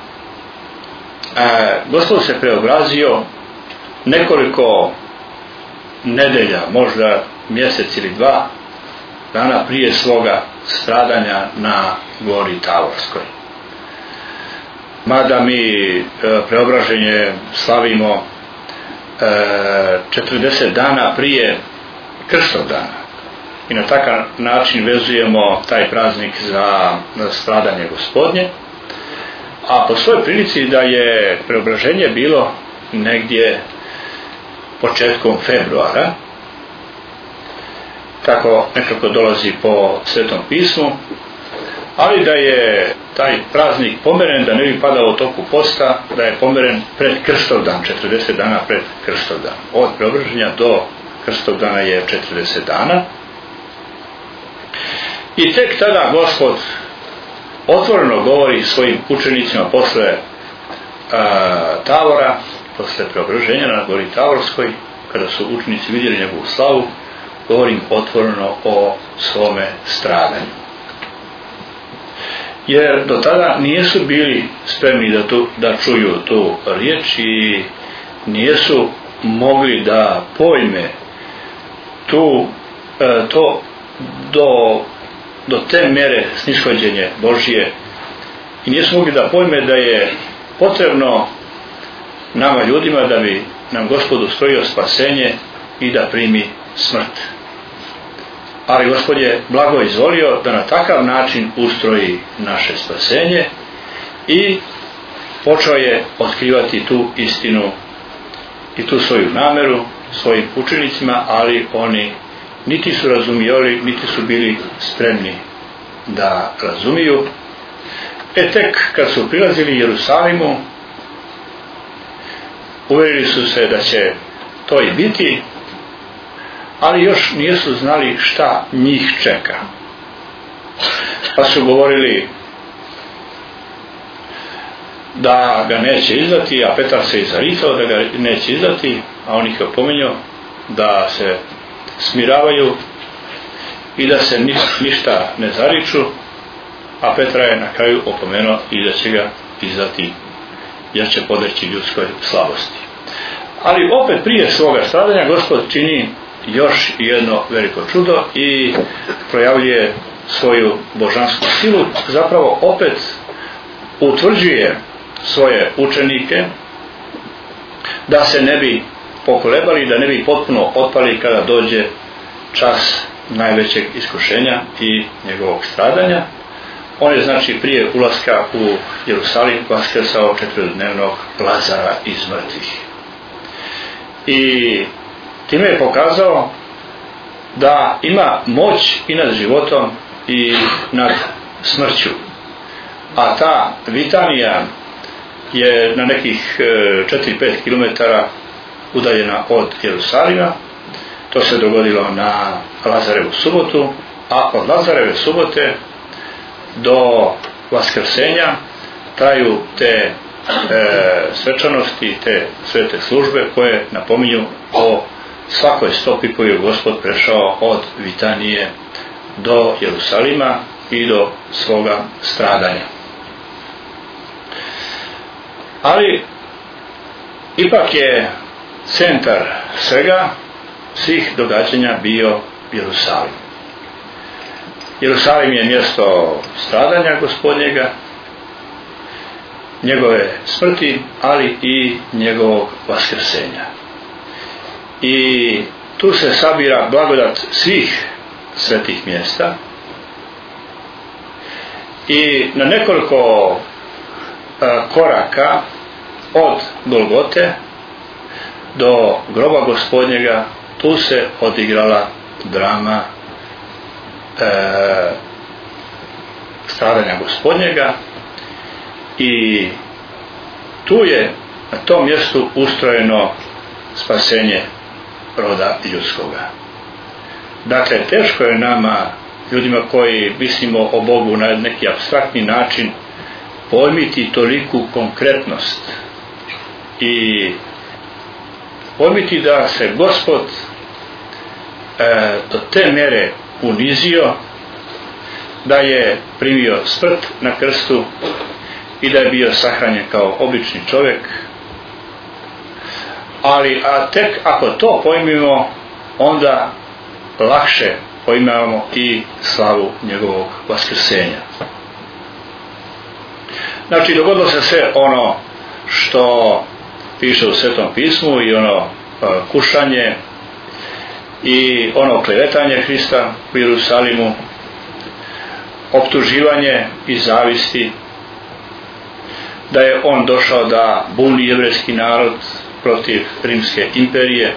C: e, Gospod se preobrazio nekoliko nedelja, možda mjesec ili dva dana prije svoga stradanja na gori Tavorskoj. Mada mi e, preobraženje slavimo e, četrdeset dana prije Krstov dana i na takav način vezujemo taj praznik za stradanje Gospodnje, a po svojoj prilici da je preobraženje bilo negdje početkom februara, tako nekako dolazi po Svetom pismu, ali da je taj praznik pomeren, da ne bi padao u toku posta, da je pomeren pred Krstov dan, četrdeset dana pred Krstov dan. Od preobraženja do Krstov dana je četrdeset dana. I tek tada Gospod otvoreno govori svojim učenicima posle a, Tavora, posle preobraženja na gori Tavorskoj, kada su učenici vidjeli njegovu slavu, govorim otvoreno o svome stradanju. Jer do tada nisu bili spremni da, tu, da čuju tu riječ i nisu mogli da pojme tu, e, to do, do te mere snishođenje Božije i nisu mogli da pojme da je potrebno nama ljudima da bi nam Gospod ustrojio spasenje i da primi smrt. Ali Gospod je blago izvolio da na takav način ustroji naše spasenje i počeo je otkrivati tu istinu i tu svoju nameru svojim učenicima, ali oni niti su razumijeli, niti su bili spremni da razumiju. E tek kad su prilazili Jerusalimu, uvjerili su se da će to i biti, ali još nisu znali šta njih čeka. Pa su govorili da ga neće izdati, a Petar se i zaricao da ga neće izdati, a on ih je opomenuo da se smiravaju i da se ništa ne zariču, a Petra je na kraju opomenuo i da će ga izdati jer će podleći ljudskoj slabosti. Ali opet prije svoga stradanja Gospod čini još jedno veliko čudo i projavljuje svoju božansku silu, zapravo opet utvrđuje svoje učenike da se ne bi pokolebali, da ne bi potpuno otpali kada dođe čas najvećeg iskušenja i njegovog stradanja. On je znači prije ulaska u Jerusalim vaskrsao četvrtdnevnog Lazara iz mrtvih. I time je pokazao da ima moć i nad životom i nad smrću. A ta Vitanija je na nekih četiri do pet kilometara udaljena od Jerusalima. To se dogodilo na Lazarevu subotu, a od Lazareve subote do vaskrsenja traju te e, svečanosti, te svete službe koje napominju o svakoj stopi koju je Gospod prešao od Vitanije do Jerusalima i do svoga stradanja. Ali ipak je centar svega, svih događanja bio Jerusalim. Jerusalim je mjesto stradanja Gospodnjega, njegove smrti, ali i njegovog vaskrsenja. i tu se sabira blagodat svih svetih mjesta i na nekoliko a, koraka od Golgote do groba Gospodnjega tu se odigrala drama e, stradanja Gospodnjega i tu je na tom mjestu ustrojeno spasenje roda ljudskoga. Dakle, teško je nama, ljudima koji mislimo o Bogu na neki apstraktni način, pojmiti toliku konkretnost i pojmiti da se Gospod e, do te mere unizio, da je primio smrt na krstu i da je bio sahranjen kao obični čovjek. Ali a tek ako to pojmimo, onda lakše pojmamo i slavu njegovog vaskrsenja. Znači, dogodilo se sve ono što piše u Svetom pismu i ono uh, kušanje i ono klevetanje Hrista u Jerusalimu, optuživanje i zavisti, da je on došao da buni jevrejski narod protiv Rimske imperije,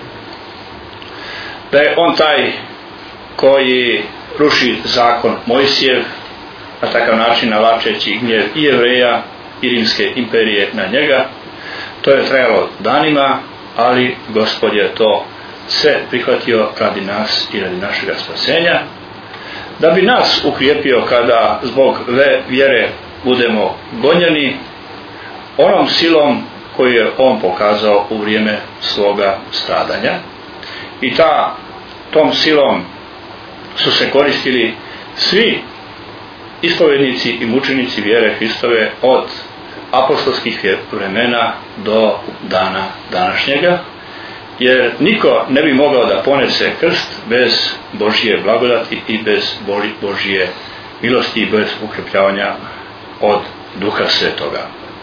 C: da je on taj koji ruši zakon Mojsijev, na takav način navlačeći gnjev i Jevreja i Rimske imperije na njega. To je trajalo danima, ali Gospod je to sve prihvatio radi nas i radi našega spasenja, da bi nas ukrijepio kada zbog vjere budemo gonjeni onom silom koju je on pokazao u vrijeme svoga stradanja. I ta, tom silom su se koristili svi ispovjednici i mučenici vjere Hristove od apostolskih vremena do dana današnjega, jer niko ne bi mogao da ponese krst bez Božje blagodati i bez Božje milosti i bez ukrepljavanja od Duha Svetoga.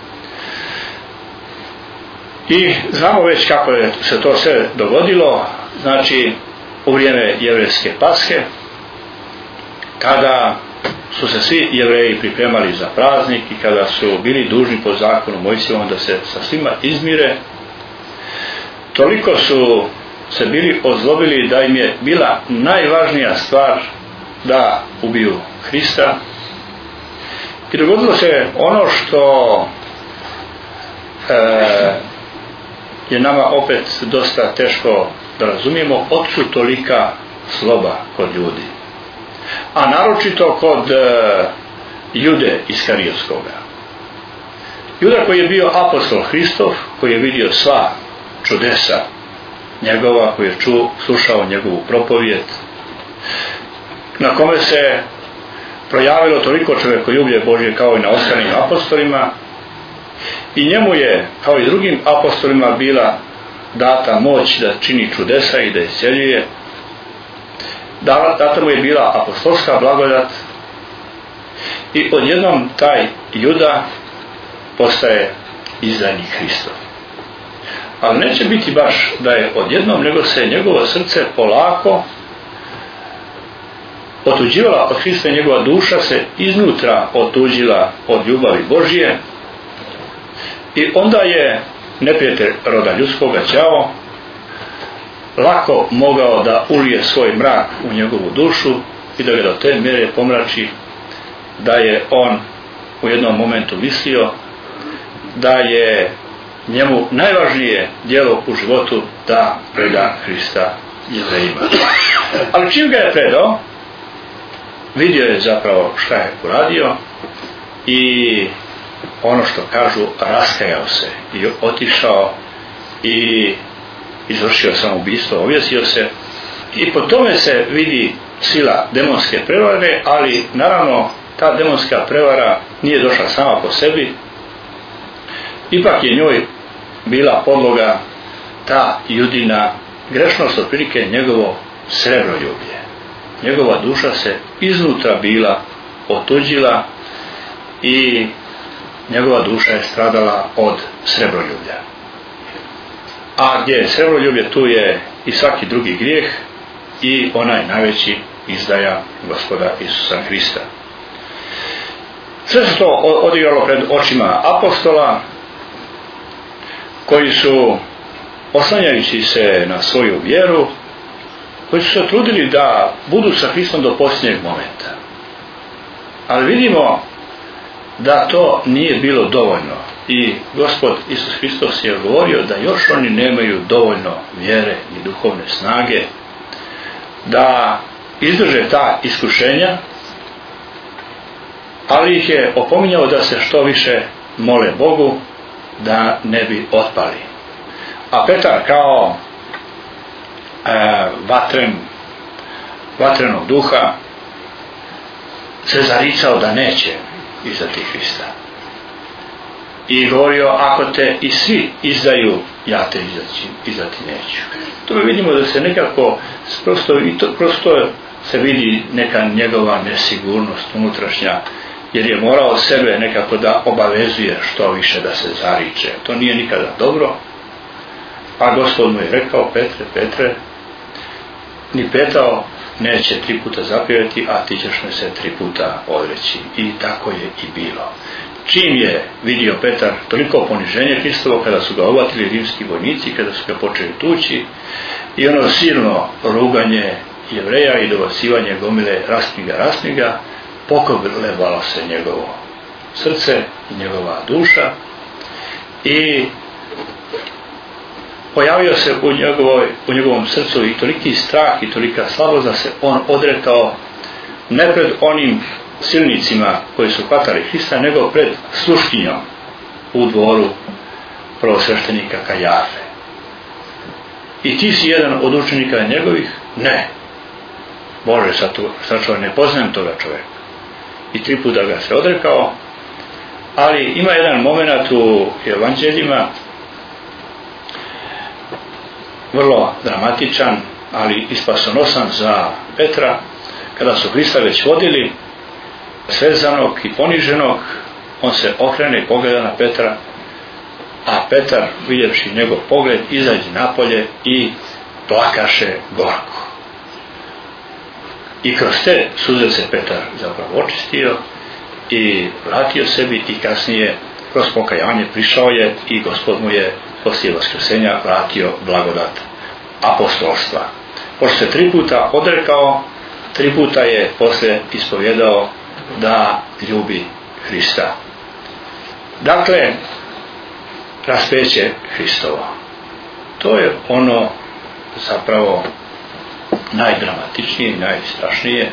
C: I znamo već kako je se to sve dogodilo, znači u vrijeme jevrejske Paske, kada su se svi Jevreji pripremali za praznik i kada su bili dužni po zakonu Mojsijevom da se sa svima izmire, toliko su se bili ozlobili da im je bila najvažnija stvar da ubiju Hrista. I dogodilo se ono što e, je nama opet dosta teško da razumijemo, otkud tolika zloba kod ljudi, a naročito kod e, Jude Iskarijotskoga. Juda koji je bio apostol Hristov, koji je vidio sva čudesa njegova, koji je čuo, slušao njegovu propovijed, na kome se projavilo toliko čovjekoljublje Božje kao i na ostalim apostolima, i njemu je kao i drugim apostolima bila data moć da čini čudesa i da isceljuje. Data mu je bila apostolska blagodat i odjednom taj Juda postaje izdajnik Hristov. Ali neće biti baš da je odjednom, nego se njegovo srce polako otuđivala od Hrista, njegova duša se iznutra otuđila od ljubavi Božje i onda je neprijatelj roda ljudskoga đavo lako mogao da ulije svoj mrak u njegovu dušu i da ga do te mjere pomrači da je on u jednom momentu mislio da je njemu najvažnije djelo u životu da preda Hrista Jevrejima. Ali čim ga je predao, vidio je zapravo šta je uradio i ono što kažu, raskajao se i otišao i izvršio samoubistvo, objesio se, i po tome se vidi sila demonske prevare, ali naravno ta demonska prevara nije došla sama po sebi, ipak je njoj bila podloga ta Judina grešnost, otprilike njegovo srebroljublje. Njegova duša se iznutra bila otuđila i njegova duša je stradala od srebroljublja. a gdje je srebroljublje, tu je i svaki drugi grijeh i onaj najveći izdaja Gospoda Isusa Hrista. Sve se to odigralo pred očima apostola, koji su, oslanjajući se na svoju vjeru, koji su se trudili da budu sa Hristom do posljednjeg momenta. Ali vidimo da to nije bilo dovoljno i Gospod Isus Hristos je govorio da još oni nemaju dovoljno vjere i duhovne snage da izdrže ta iskušenja, ali ih je opominjao da se što više mole Bogu da ne bi otpali. A Petar kao e, vatren, vatrenog duha se zaricao da neće izdati Hrista. I govorio, ako te i svi izdaju, ja te izdati, izdati neću. To mi vidimo da se nekako prosto, i to, prosto se vidi neka njegova nesigurnost unutrašnja, jer je morao sebe nekako da obavezuje što više da se zariče. To nije nikada dobro. A Gospod mu je rekao, Petre, Petre, ni petao neće tri puta zapjevati, a ti ćeš me se tri puta odreći. I tako je i bilo. Čim je vidio Petar toliko poniženje Hristovo, kada su ga obatili rimski vojnici, kada su ga počeli tući, i ono silno ruganje Jevreja i dobacivanje gomile raspni ga, raspni ga, pokolebalo se njegovo srce i njegova duša i pojavio se u, njegovoj, u njegovom srcu i toliki strah i tolika slabost da se on odrekao ne pred onim silnicima koji su hvatali Hrista, nego pred sluškinjom u dvoru prvosveštenika Kajafe. I ti si jedan od učenika njegovih? Ne. Bože, sad, tu, sad čovjek, ne poznajem toga čovjeka. I tri puta ga se odrekao, ali ima jedan moment u evanđeljima, vrlo dramatičan, ali i spasonosan za Petra, kada su Hrista već vodili, svezanog i poniženog, on se okrene i pogleda na Petra, a Petar, vidjevši njegov pogled, izađe napolje i plakaše gorko. I kroz te suze se Petar zapravo očistio i vratio sebi i kasnije kroz pokajanje prišao je i Gospod mu je poslije vaskrsenja vratio blagodat apostolstva. Pošto se tri puta odrekao, tri puta je poslije ispovjedao da ljubi Hrista. Dakle, raspeće Hristovo. To je ono zapravo najdramatičnije i najstrašnije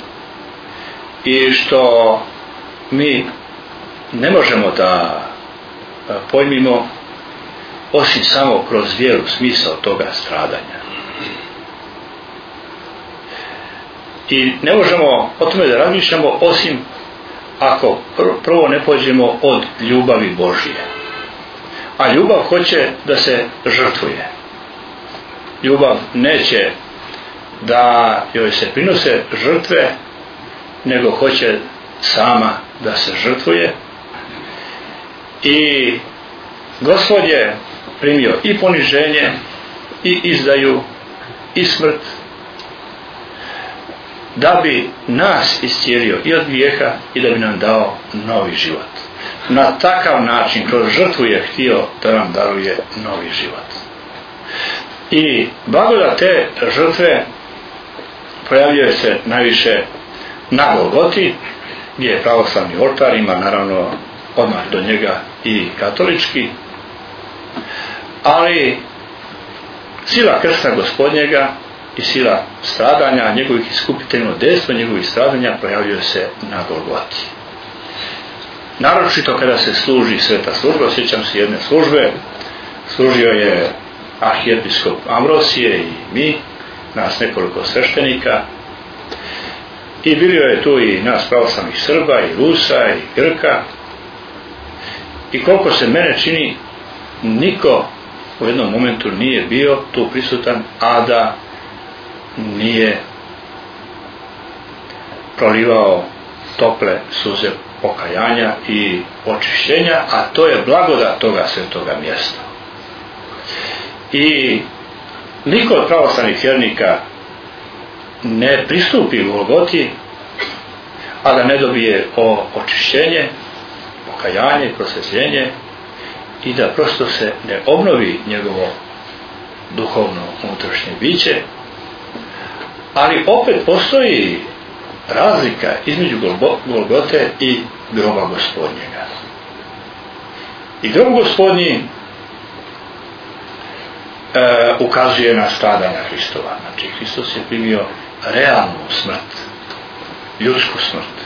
C: i što mi ne možemo da pojmimo osim samo kroz vjeru smisao toga stradanja. I ne možemo o tome da razmišljamo osim ako prvo ne pođemo od ljubavi Božije. A ljubav hoće da se žrtvuje. Ljubav neće da joj se prinose žrtve, nego hoće sama da se žrtvuje. I Gospod je primio i poniženje, i izdaju, i smrt, da bi nas iscijelio i od grijeha i da bi nam dao novi život. Na takav način, kroz žrtvu je htio da nam daruje novi život. I blagodat te žrtve projavljuje se najviše na Golgoti, gdje je pravoslavni oltar, ima naravno odmah do njega i katolički, ali sila krsta Gospodnjega i sila stradanja, njegovih iskupiteljno dejstvo, njegovih stradanja projavljuje se na Golgoti. Naročito kada se služi sveta služba, sjećam se jedne službe, služio je arhijepiskop Ambrosije i mi, nas nekoliko sveštenika, i bilo je tu i nas pravoslavnih Srba i Rusa i Grka, i koliko se mene čini, niko u jednom momentu nije bio tu prisutan, a da nije prolivao tople suze pokajanja i očišćenja, a to je blagodat toga svetoga mjesta. I niko od pravoslavnih vjernika ne pristupi Golgoti, a da ne dobije o očišćenje, pokajanje, prosvjetljenje i da prosto se ne obnovi njegovo duhovno unutrašnje biće. Ali opet postoji razlika između Golgote i groba Gospodnjega. I grob Gospodnji e, ukazuje na stradanja Hristova. Znači, Hristos je primio realnu smrt, ljudsku smrt.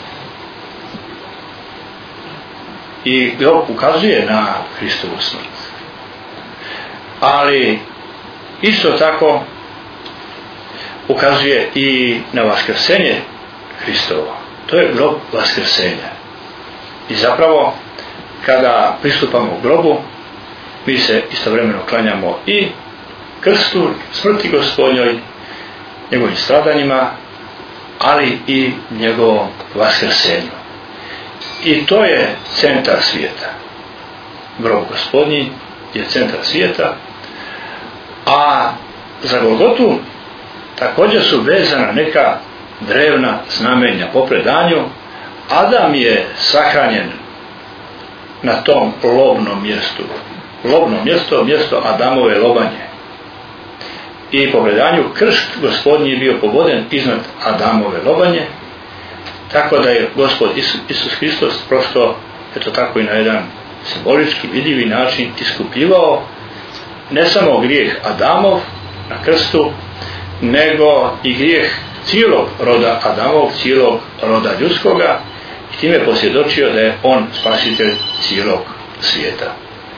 C: I grob ukazuje na Hristovu smrt. Ali isto tako ukazuje i na vaskrsenje Hristovo. To je grob vaskrsenja. I zapravo kada pristupamo u grobu, mi se istovremeno klanjamo i krstu, smrti Gospodnjoj, njegovim stradanjima, ali i njegovom vaskrsenju. I to je centar svijeta. Grob Gospodnji je centar svijeta, a za Golgotu također su vezana neka drevna znamenja. Po predanju, Adam je sahranjen na tom lobnom mjestu. Lobno mjesto, mjesto Adamove lobanje. I po predanju krst Gospodnji je bio poboden iznad Adamove lobanje, tako da je Gospod Isus, Isus Hristos prosto, eto tako i na jedan simbolički vidljivi način iskupljivao ne samo grijeh Adamov na krstu, nego i grijeh cijelog roda Adamov, cijelog roda ljudskoga, i time je posvjedočio da je on spasitelj cijelog svijeta.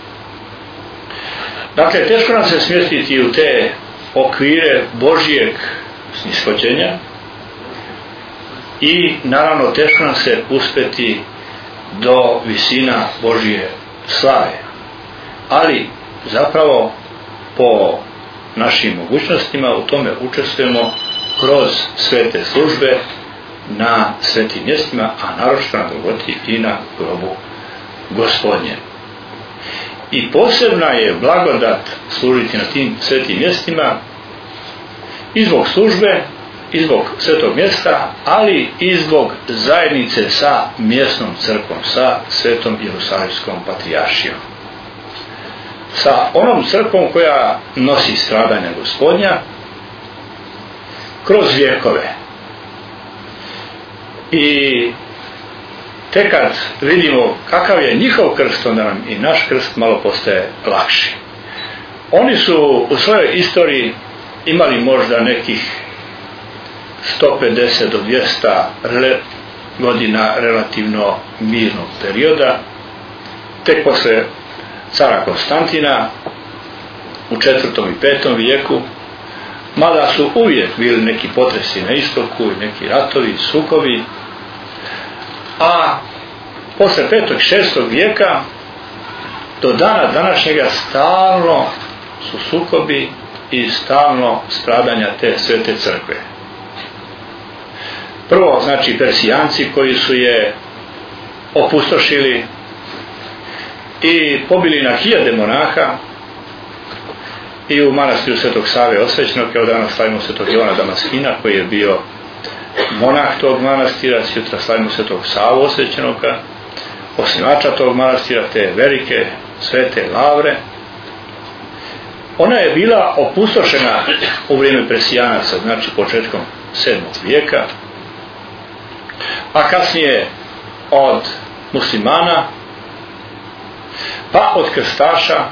C: Dakle, teško nam se smjestiti u te okvire Božijeg snishođenja i naravno teško nam se uspjeti do visina Božije slave. Ali zapravo po našim mogućnostima u tome učestvujemo kroz svete službe na svetim mjestima, a naročito na Golgoti i na grobu Gospodnjem. I posebna je blagodat služiti na tim svetim mjestima i zbog službe, i zbog svetog mjesta, ali i zbog zajednice sa mjesnom crkvom, sa svetom Jerusalimskom patrijaršijom. Sa onom crkvom koja nosi stradanja Gospodnja kroz vjekove. I tek kad vidimo kakav je njihov krst, onda nam i naš krst malo postaje lakši. Oni su u svojoj istoriji imali možda nekih sto pedeset do dvjesto godina relativno mirnog perioda. Tek posle cara Konstantina u četvrtom i petom vijeku, mada su uvijek bili neki potresi na istoku, neki ratovi, sukobi, a posle petog i šestog vijeka do dana današnjega stalno su sukobi i stalno stradanja te svete crkve. Prvo, znači, Persijanci koji su je opustošili i pobili na hiljade monaha, i u manastiru Svetog Save Osvećenog, evo danas slavimo Svetog Jovana Damaskina koji je bio monah tog manastira, sutra slavimo Svetog Savu Osvećenoga, osnivača tog manastira, te velike svete Lavre. Ona je bila opustošena u vrijeme Persijanaca, znači početkom sedmog vijeka, a kasnije od muslimana, pa od krstaša,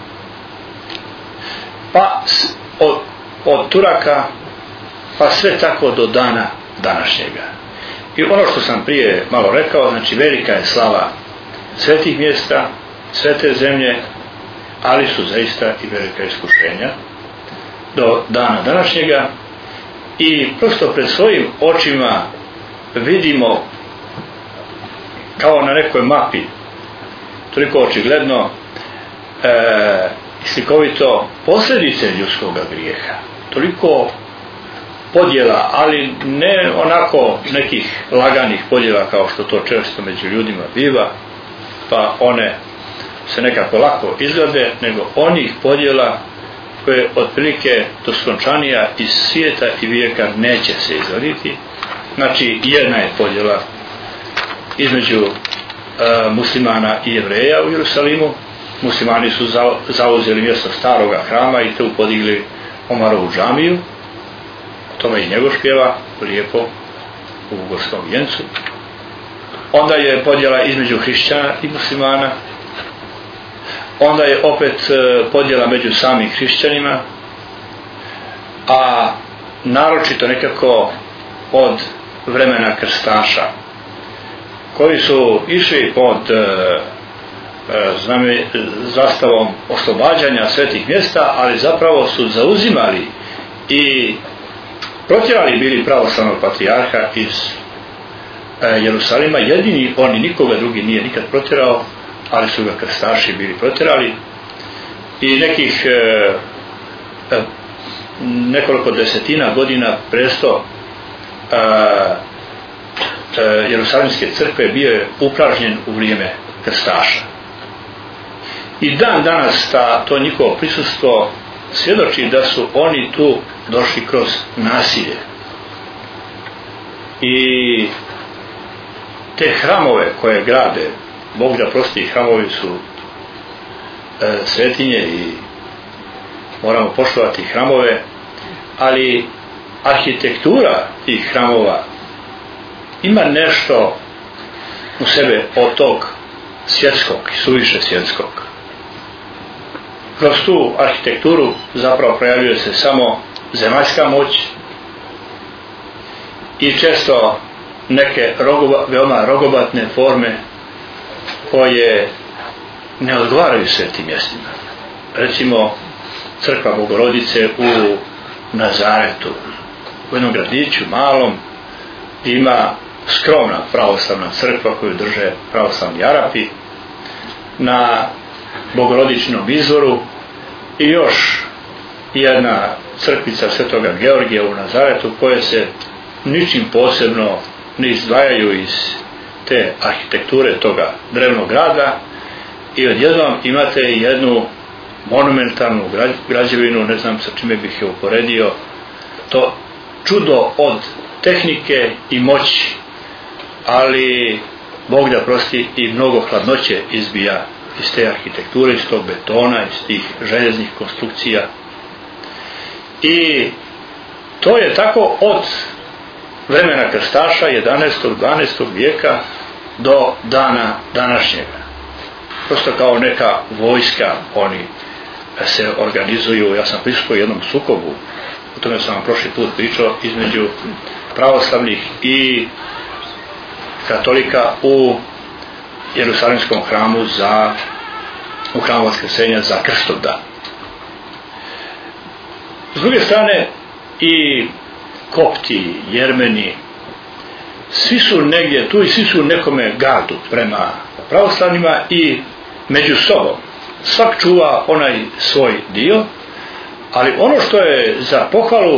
C: pa od, od Turaka, pa sve tako do dana današnjega. I ono što sam prije malo rekao, znači velika je slava svetih mjesta, svete zemlje, ali su zaista i velika iskušenja do dana današnjega, i prosto pred svojim očima vidimo kao na nekoj mapi, toliko očigledno e, slikovito posljedice ljudskog grijeha, toliko podjela, ali ne onako nekih laganih podjela kao što to često među ljudima biva, pa one se nekako lako izglede, nego onih podjela koje otprilike do skončanija iz svijeta i vijeka neće se izroditi. Znači, jedna je podjela između e, muslimana i jevreja u Jerusalimu. Muslimani su za, zauzeli mjesto staroga hrama i tu podigli Omarovu džamiju. O tome i njegov pjeva lijepo u Ugorskom vijencu. Onda je podjela između hrišćana i muslimana. Onda je opet e, podjela među samim hrišćanima, a naročito nekako od vremena krstaša, koji su išli pod e, zname, zastavom oslobađanja svetih mjesta, ali zapravo su zauzimali i protjerali bili pravoslavnog patrijarha iz e, Jerusalima. Jedini oni, nikoga drugi nije nikad protjerao, ali su ga krstaši bili protjerali i nekih e, e, nekoliko desetina godina presto e, e, Jerusalimske crkve bio je upražnjen u vrijeme krstaša. I dan danas ta, to njihovo prisustvo svjedoči da su oni tu došli kroz nasilje. I te hramove koje grade, Bog da prosti, hramovi su e, svetinje i moramo poštovati hramove, ali arhitektura tih hramova ima nešto u sebe od tog svjetskog i suviše svjetskog. Kroz tu arhitekturu zapravo projavljuje se samo zemaljska moć i često neke rogoba, veoma rogobatne forme koje ne odgovaraju svetim mjestima. Recimo crkva Bogorodice u Nazaretu, u jednom gradiću malom, ima skromna pravoslavna crkva koju drže pravoslavni Arapi na Bogorodičnom izvoru i još jedna crkvica Svetoga Georgija u Nazaretu, koje se ničim posebno ne izdvajaju iz te arhitekture toga drevnog grada, i odjednom imate jednu monumentalnu građevinu, ne znam sa čime bih je uporedio, to čudo od tehnike i moći, ali Bog da prosti i mnogo hladnoće izbija iz te arhitekture, iz tog betona, iz tih željeznih konstrukcija. I to je tako od vremena krstaša jedanaestog dvanaestog vijeka do dana današnjega. Prosto kao neka vojska oni se organizuju. Ja sam prisustvovao jednom sukobu, o tome sam vam prošli put pričao, između pravoslavnih i katolika u Jerusalimskom hramu za u hramu Vaskrsenja za Krstov. S druge strane i Kopti, Jermeni, svi su negdje tu i svi su nekome gardu prema pravoslavnima i među sobom. Svak čuva onaj svoj dio, ali ono što je za pohvalu,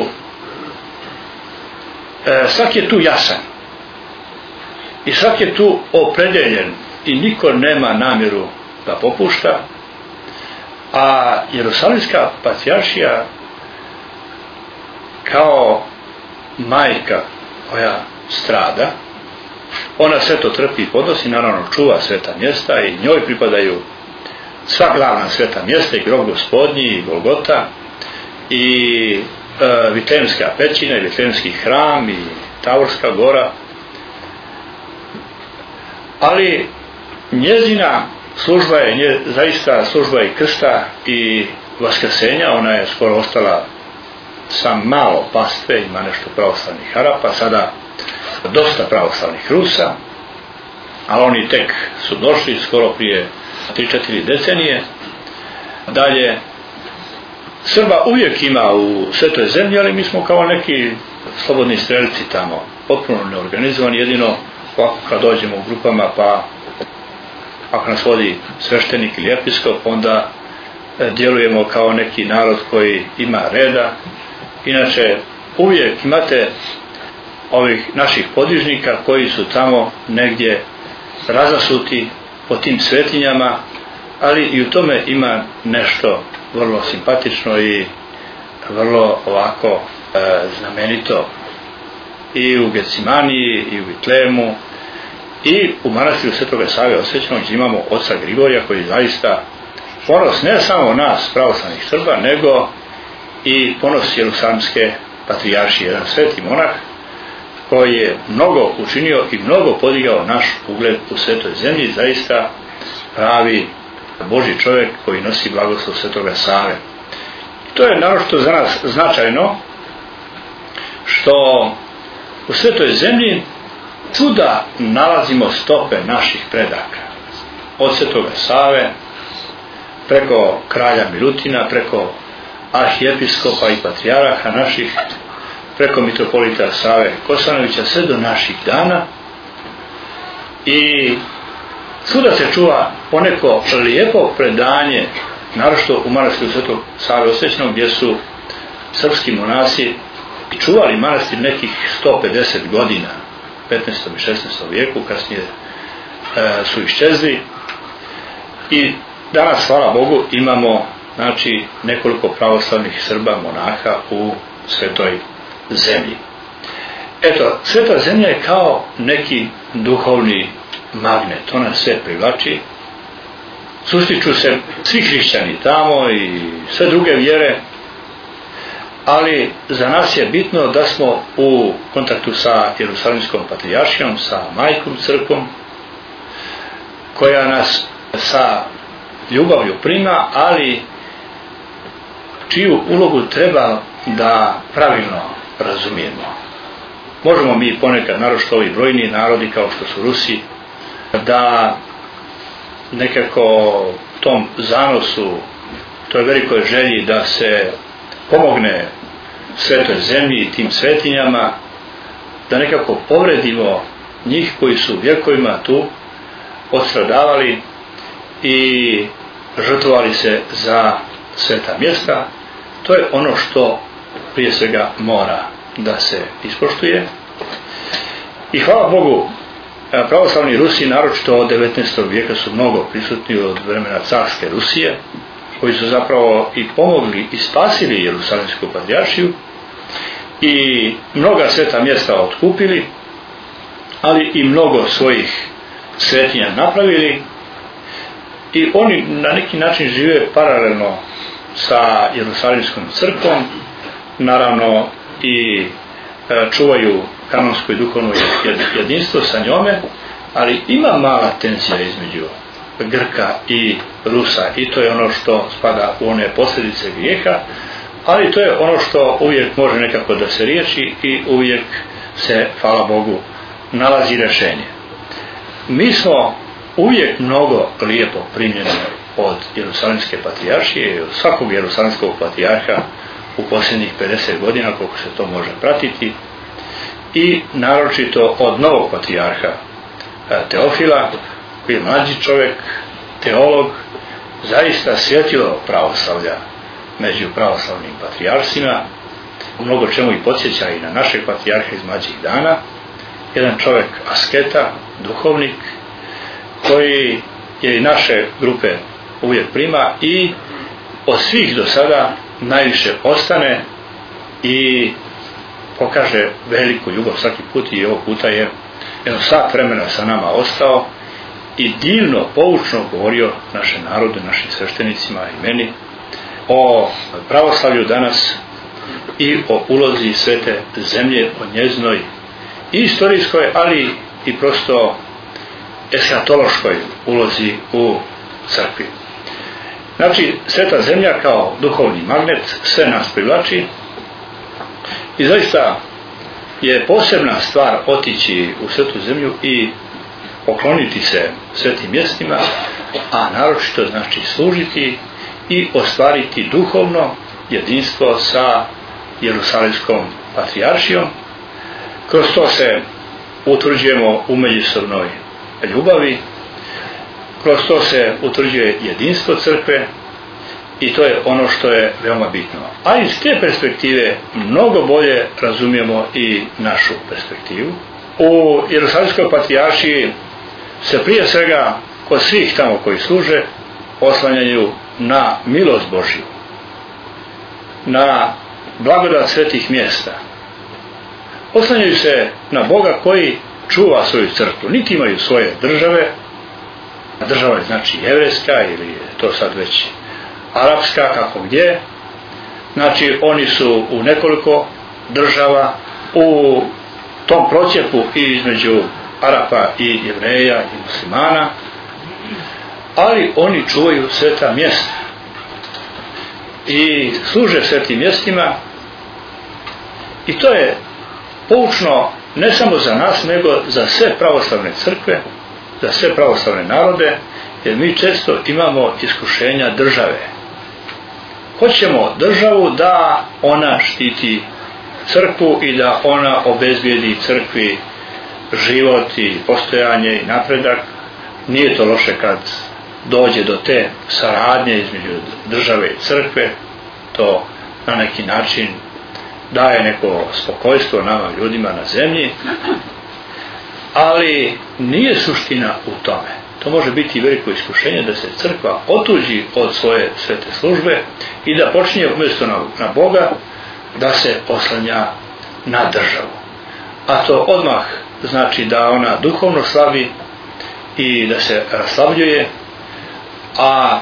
C: svak je tu jasan i svak je tu opredeljen i niko nema namjeru da popušta, a Jerusalimska patrijaršija kao majka koja strada, ona sve to trpi i podnosi, naravno čuva sveta mjesta i njoj pripadaju sva glavna sveta mjesta, i grob Gospodnji, i Golgota, i e, Vitlemska pećina, i Vitlemski hram, i Tavorska gora. Ali njezina služba je nje, zaista služba i krsta i vaskrsenja. Ona je skoro ostala sam malo pastve, ima nešto pravoslavnih Arapa, sada dosta pravoslavnih Rusa, ali oni tek su došli skoro prije tri četiri decenije. Dalje, Srba uvijek ima u Svetoj zemlji, ali mi smo kao neki slobodni strelci tamo, potpuno neorganizovani, jedino ovako kad dođemo u grupama, pa ako nas vodi sveštenik ili episkop, onda djelujemo kao neki narod koji ima reda. Inače, uvijek imate ovih naših podižnika koji su tamo negdje razasuti po tim svetinjama, ali i u tome ima nešto vrlo simpatično i vrlo ovako e, znamenito i u Gecimaniji i u Vitlemu i u manastiru Svetoga Save Osvećenog, gdje imamo oca Grigorija koji zaista ponos ne samo nas pravoslavnih Srba, nego i ponos Jerusalimske patrijaršije, jedan sveti monah koji je mnogo učinio i mnogo podigao naš ugled u svetoj zemlji, zaista pravi Božji čovjek koji nosi blagoslov Svetoga Save. To je naročito za nas značajno što u svetoj zemlji svuda nalazimo stope naših predaka. Od Svetoga Save, preko kralja Milutina, preko arhijepiskopa i patrijaraha naših, preko mitropolita Save Kosanovića, sve do naših dana. I svuda se čuva poneko lijepo predanje, naročito u manastiru Svetog Save Osvećenog, gdje su srpski monasi čuvali manastir nekih sto pedeset godina, u petnaestom i šesnaestom vijeku, kasnije e, su iščezli. I danas, hvala Bogu, imamo znači nekoliko pravoslavnih Srba monaha u svetoj zemlji. Eto, sveta zemlja je kao neki duhovni magnet, ona sve privlači. Sustiču se svi hrišćani tamo i sve druge vjere, ali za nas je bitno da smo u kontaktu sa Jerusalimskom patrijaršijom, sa majkom crkvom, koja nas sa ljubavlju prima, ali čiju ulogu treba da pravilno razumijemo. Možemo mi ponekad, naročito ovi brojni narodi kao što su Rusi, da nekako tom zanosu, toj velikoj želji da se pomogne svetoj zemlji i tim svetinjama, da nekako povredimo njih koji su vjekovima tu odstradavali i žrtvovali se za sveta mjesta. To je ono što prije svega mora da se ispoštuje. I hvala Bogu, pravoslavni Rusi, naročito od devetnaestog vijeka, su mnogo prisutni od vremena carske Rusije, koji su zapravo i pomogli i spasili Jerusalimsku patrijaršiju i mnoga sveta mjesta otkupili, ali i mnogo svojih svetinja napravili, i oni na neki način žive paralelno sa Jerusalimskom crkvom, naravno i čuvaju kanonsko i duhovno jedinstvo sa njome, ali ima mala tenzija između Grka i Rusa, i to je ono što spada u one posljedice grijeha, ali to je ono što uvijek može nekako da se riješi i uvijek se, hvala Bogu, nalazi rješenje. Mi smo uvijek mnogo lijepo primljeni od Jerusalimske patrijaršije, od svakog Jerusalimskog patrijarha u posljednjih pedeset godina, koliko se to može pratiti, i naročito od novog patrijarha Teofila, koji je mlađi čovjek, teolog, zaista svjetilo pravoslavlja među pravoslavnim patrijarsima, u mnogo čemu i podsjeća i na našeg patrijarha iz mlađih dana, jedan čovjek asketa, duhovnik, koji je i naše grupe uvijek prima i od svih do sada najviše ostane i pokaže veliku ljubav svaki put, i ovog puta je jedno sat vremena sa nama ostao i divno, poučno govorio našem narodu, našim sveštenicima i meni o pravoslavlju danas i o ulozi svete zemlje, o njezinoj i istorijskoj, ali i prosto eskatološkoj ulozi u crkvi. Znači, sveta zemlja kao duhovni magnet sve nas privlači i zaista je posebna stvar otići u svetu zemlju i pokloniti se svetim mjestima, a naročito znači služiti i ostvariti duhovno jedinstvo sa Jerusalimskom patrijaršijom. Kroz to se utvrđujemo u međusobnoj ljubavi, kroz to se utvrđuje jedinstvo crkve, i to je ono što je veoma bitno. A iz te perspektive mnogo bolje razumijemo i našu perspektivu. U Jerusalimskoj patrijaršiji se prije svega kod svih tamo koji služe oslanjaju na milost Božju, na blagodat svetih mjesta. Oslanjaju se na Boga koji čuva svoju crkvu. Niti imaju svoje države, država je znači jevrejska ili je to sad već arapska, kako gdje. Znači oni su u nekoliko država, u tom procjepu i između Arapa i Jevreja i muslimana, ali oni čuvaju sveta mjesta i služe svetim mjestima, i to je poučno ne samo za nas, nego za sve pravoslavne crkve, za sve pravoslavne narode, jer mi često imamo iskušenja države. Hoćemo državu da ona štiti crkvu i da ona obezbijedi crkvi život i postojanje i napredak. Nije to loše kad dođe do te saradnje između države i crkve, to na neki način daje neko spokojstvo nama ljudima na zemlji, ali nije suština u tome. To može biti veliko iskušenje da se crkva otuđi od svoje svete službe i da počinje umjesto na, na Boga da se oslanja na državu. A to odmah znači da ona duhovno slabi i da se raslabljuje, a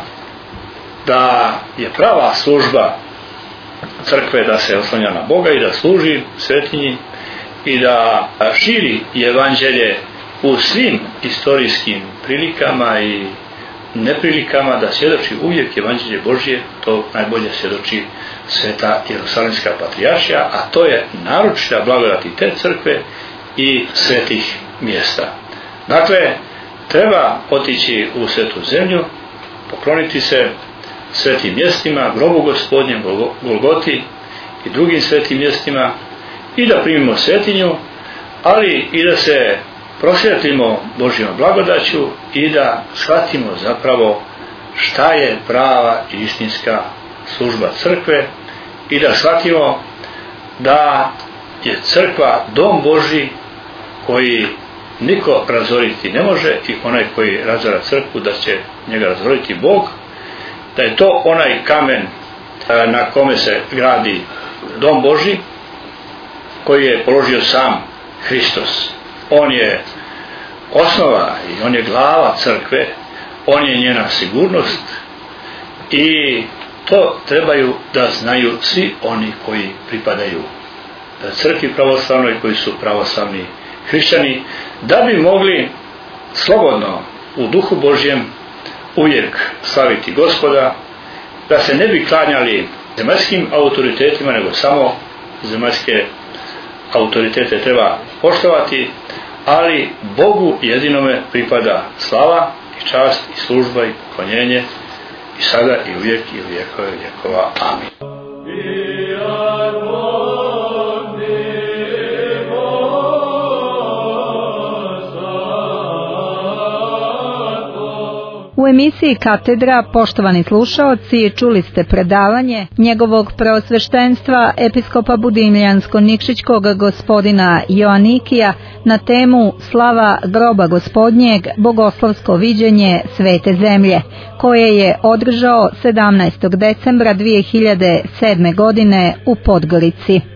C: da je prava služba crkve da se oslanja na Boga i da služi svetinji i da širi evanđelje u svim istorijskim prilikama i neprilikama, da svjedoči uvijek evanđelje Božje. To najbolje svjedoči Sveta Jerusalimska patrijaršija, a to je naročita blagodat i te crkve i svetih mjesta. Dakle, treba otići u svetu zemlju, pokloniti se svetim mjestima, grobu Gospodnjem, Golgoti i drugim svetim mjestima, i da primimo svetinju, ali i da se prosvjetlimo Božjom blagodaću i da shvatimo zapravo šta je prava i istinska služba crkve, i da shvatimo da je crkva dom Božji koji niko razoriti ne može, i onaj koji razora crkvu da će njega razoriti Bog, da je to onaj kamen na kome se gradi dom Božji koji je položio sam Hristos. On je osnova i on je glava crkve, on je njena sigurnost, i to trebaju da znaju svi oni koji pripadaju crkvi pravoslavnoj, koji su pravoslavni hrišćani, da bi mogli slobodno u duhu Božjem uvijek slaviti Gospoda, da se ne bi klanjali zemaljskim autoritetima, nego samo zemaljske autoritete treba poštovati, ali Bogu jedinome pripada slava i čast i služba i poklonjenje i sada i uvijek i u vjekove vjekova. Amin.
B: U emisiji Katedra, poštovani slušaoci, čuli ste predavanje njegovog preosveštenstva episkopa Budimljansko-Nikšićkog gospodina Joanikija na temu Slava groba Gospodnjeg, bogoslovsko viđenje svete zemlje, koje je održao sedamnaestog decembra dvije hiljade sedme godine u Podgorici.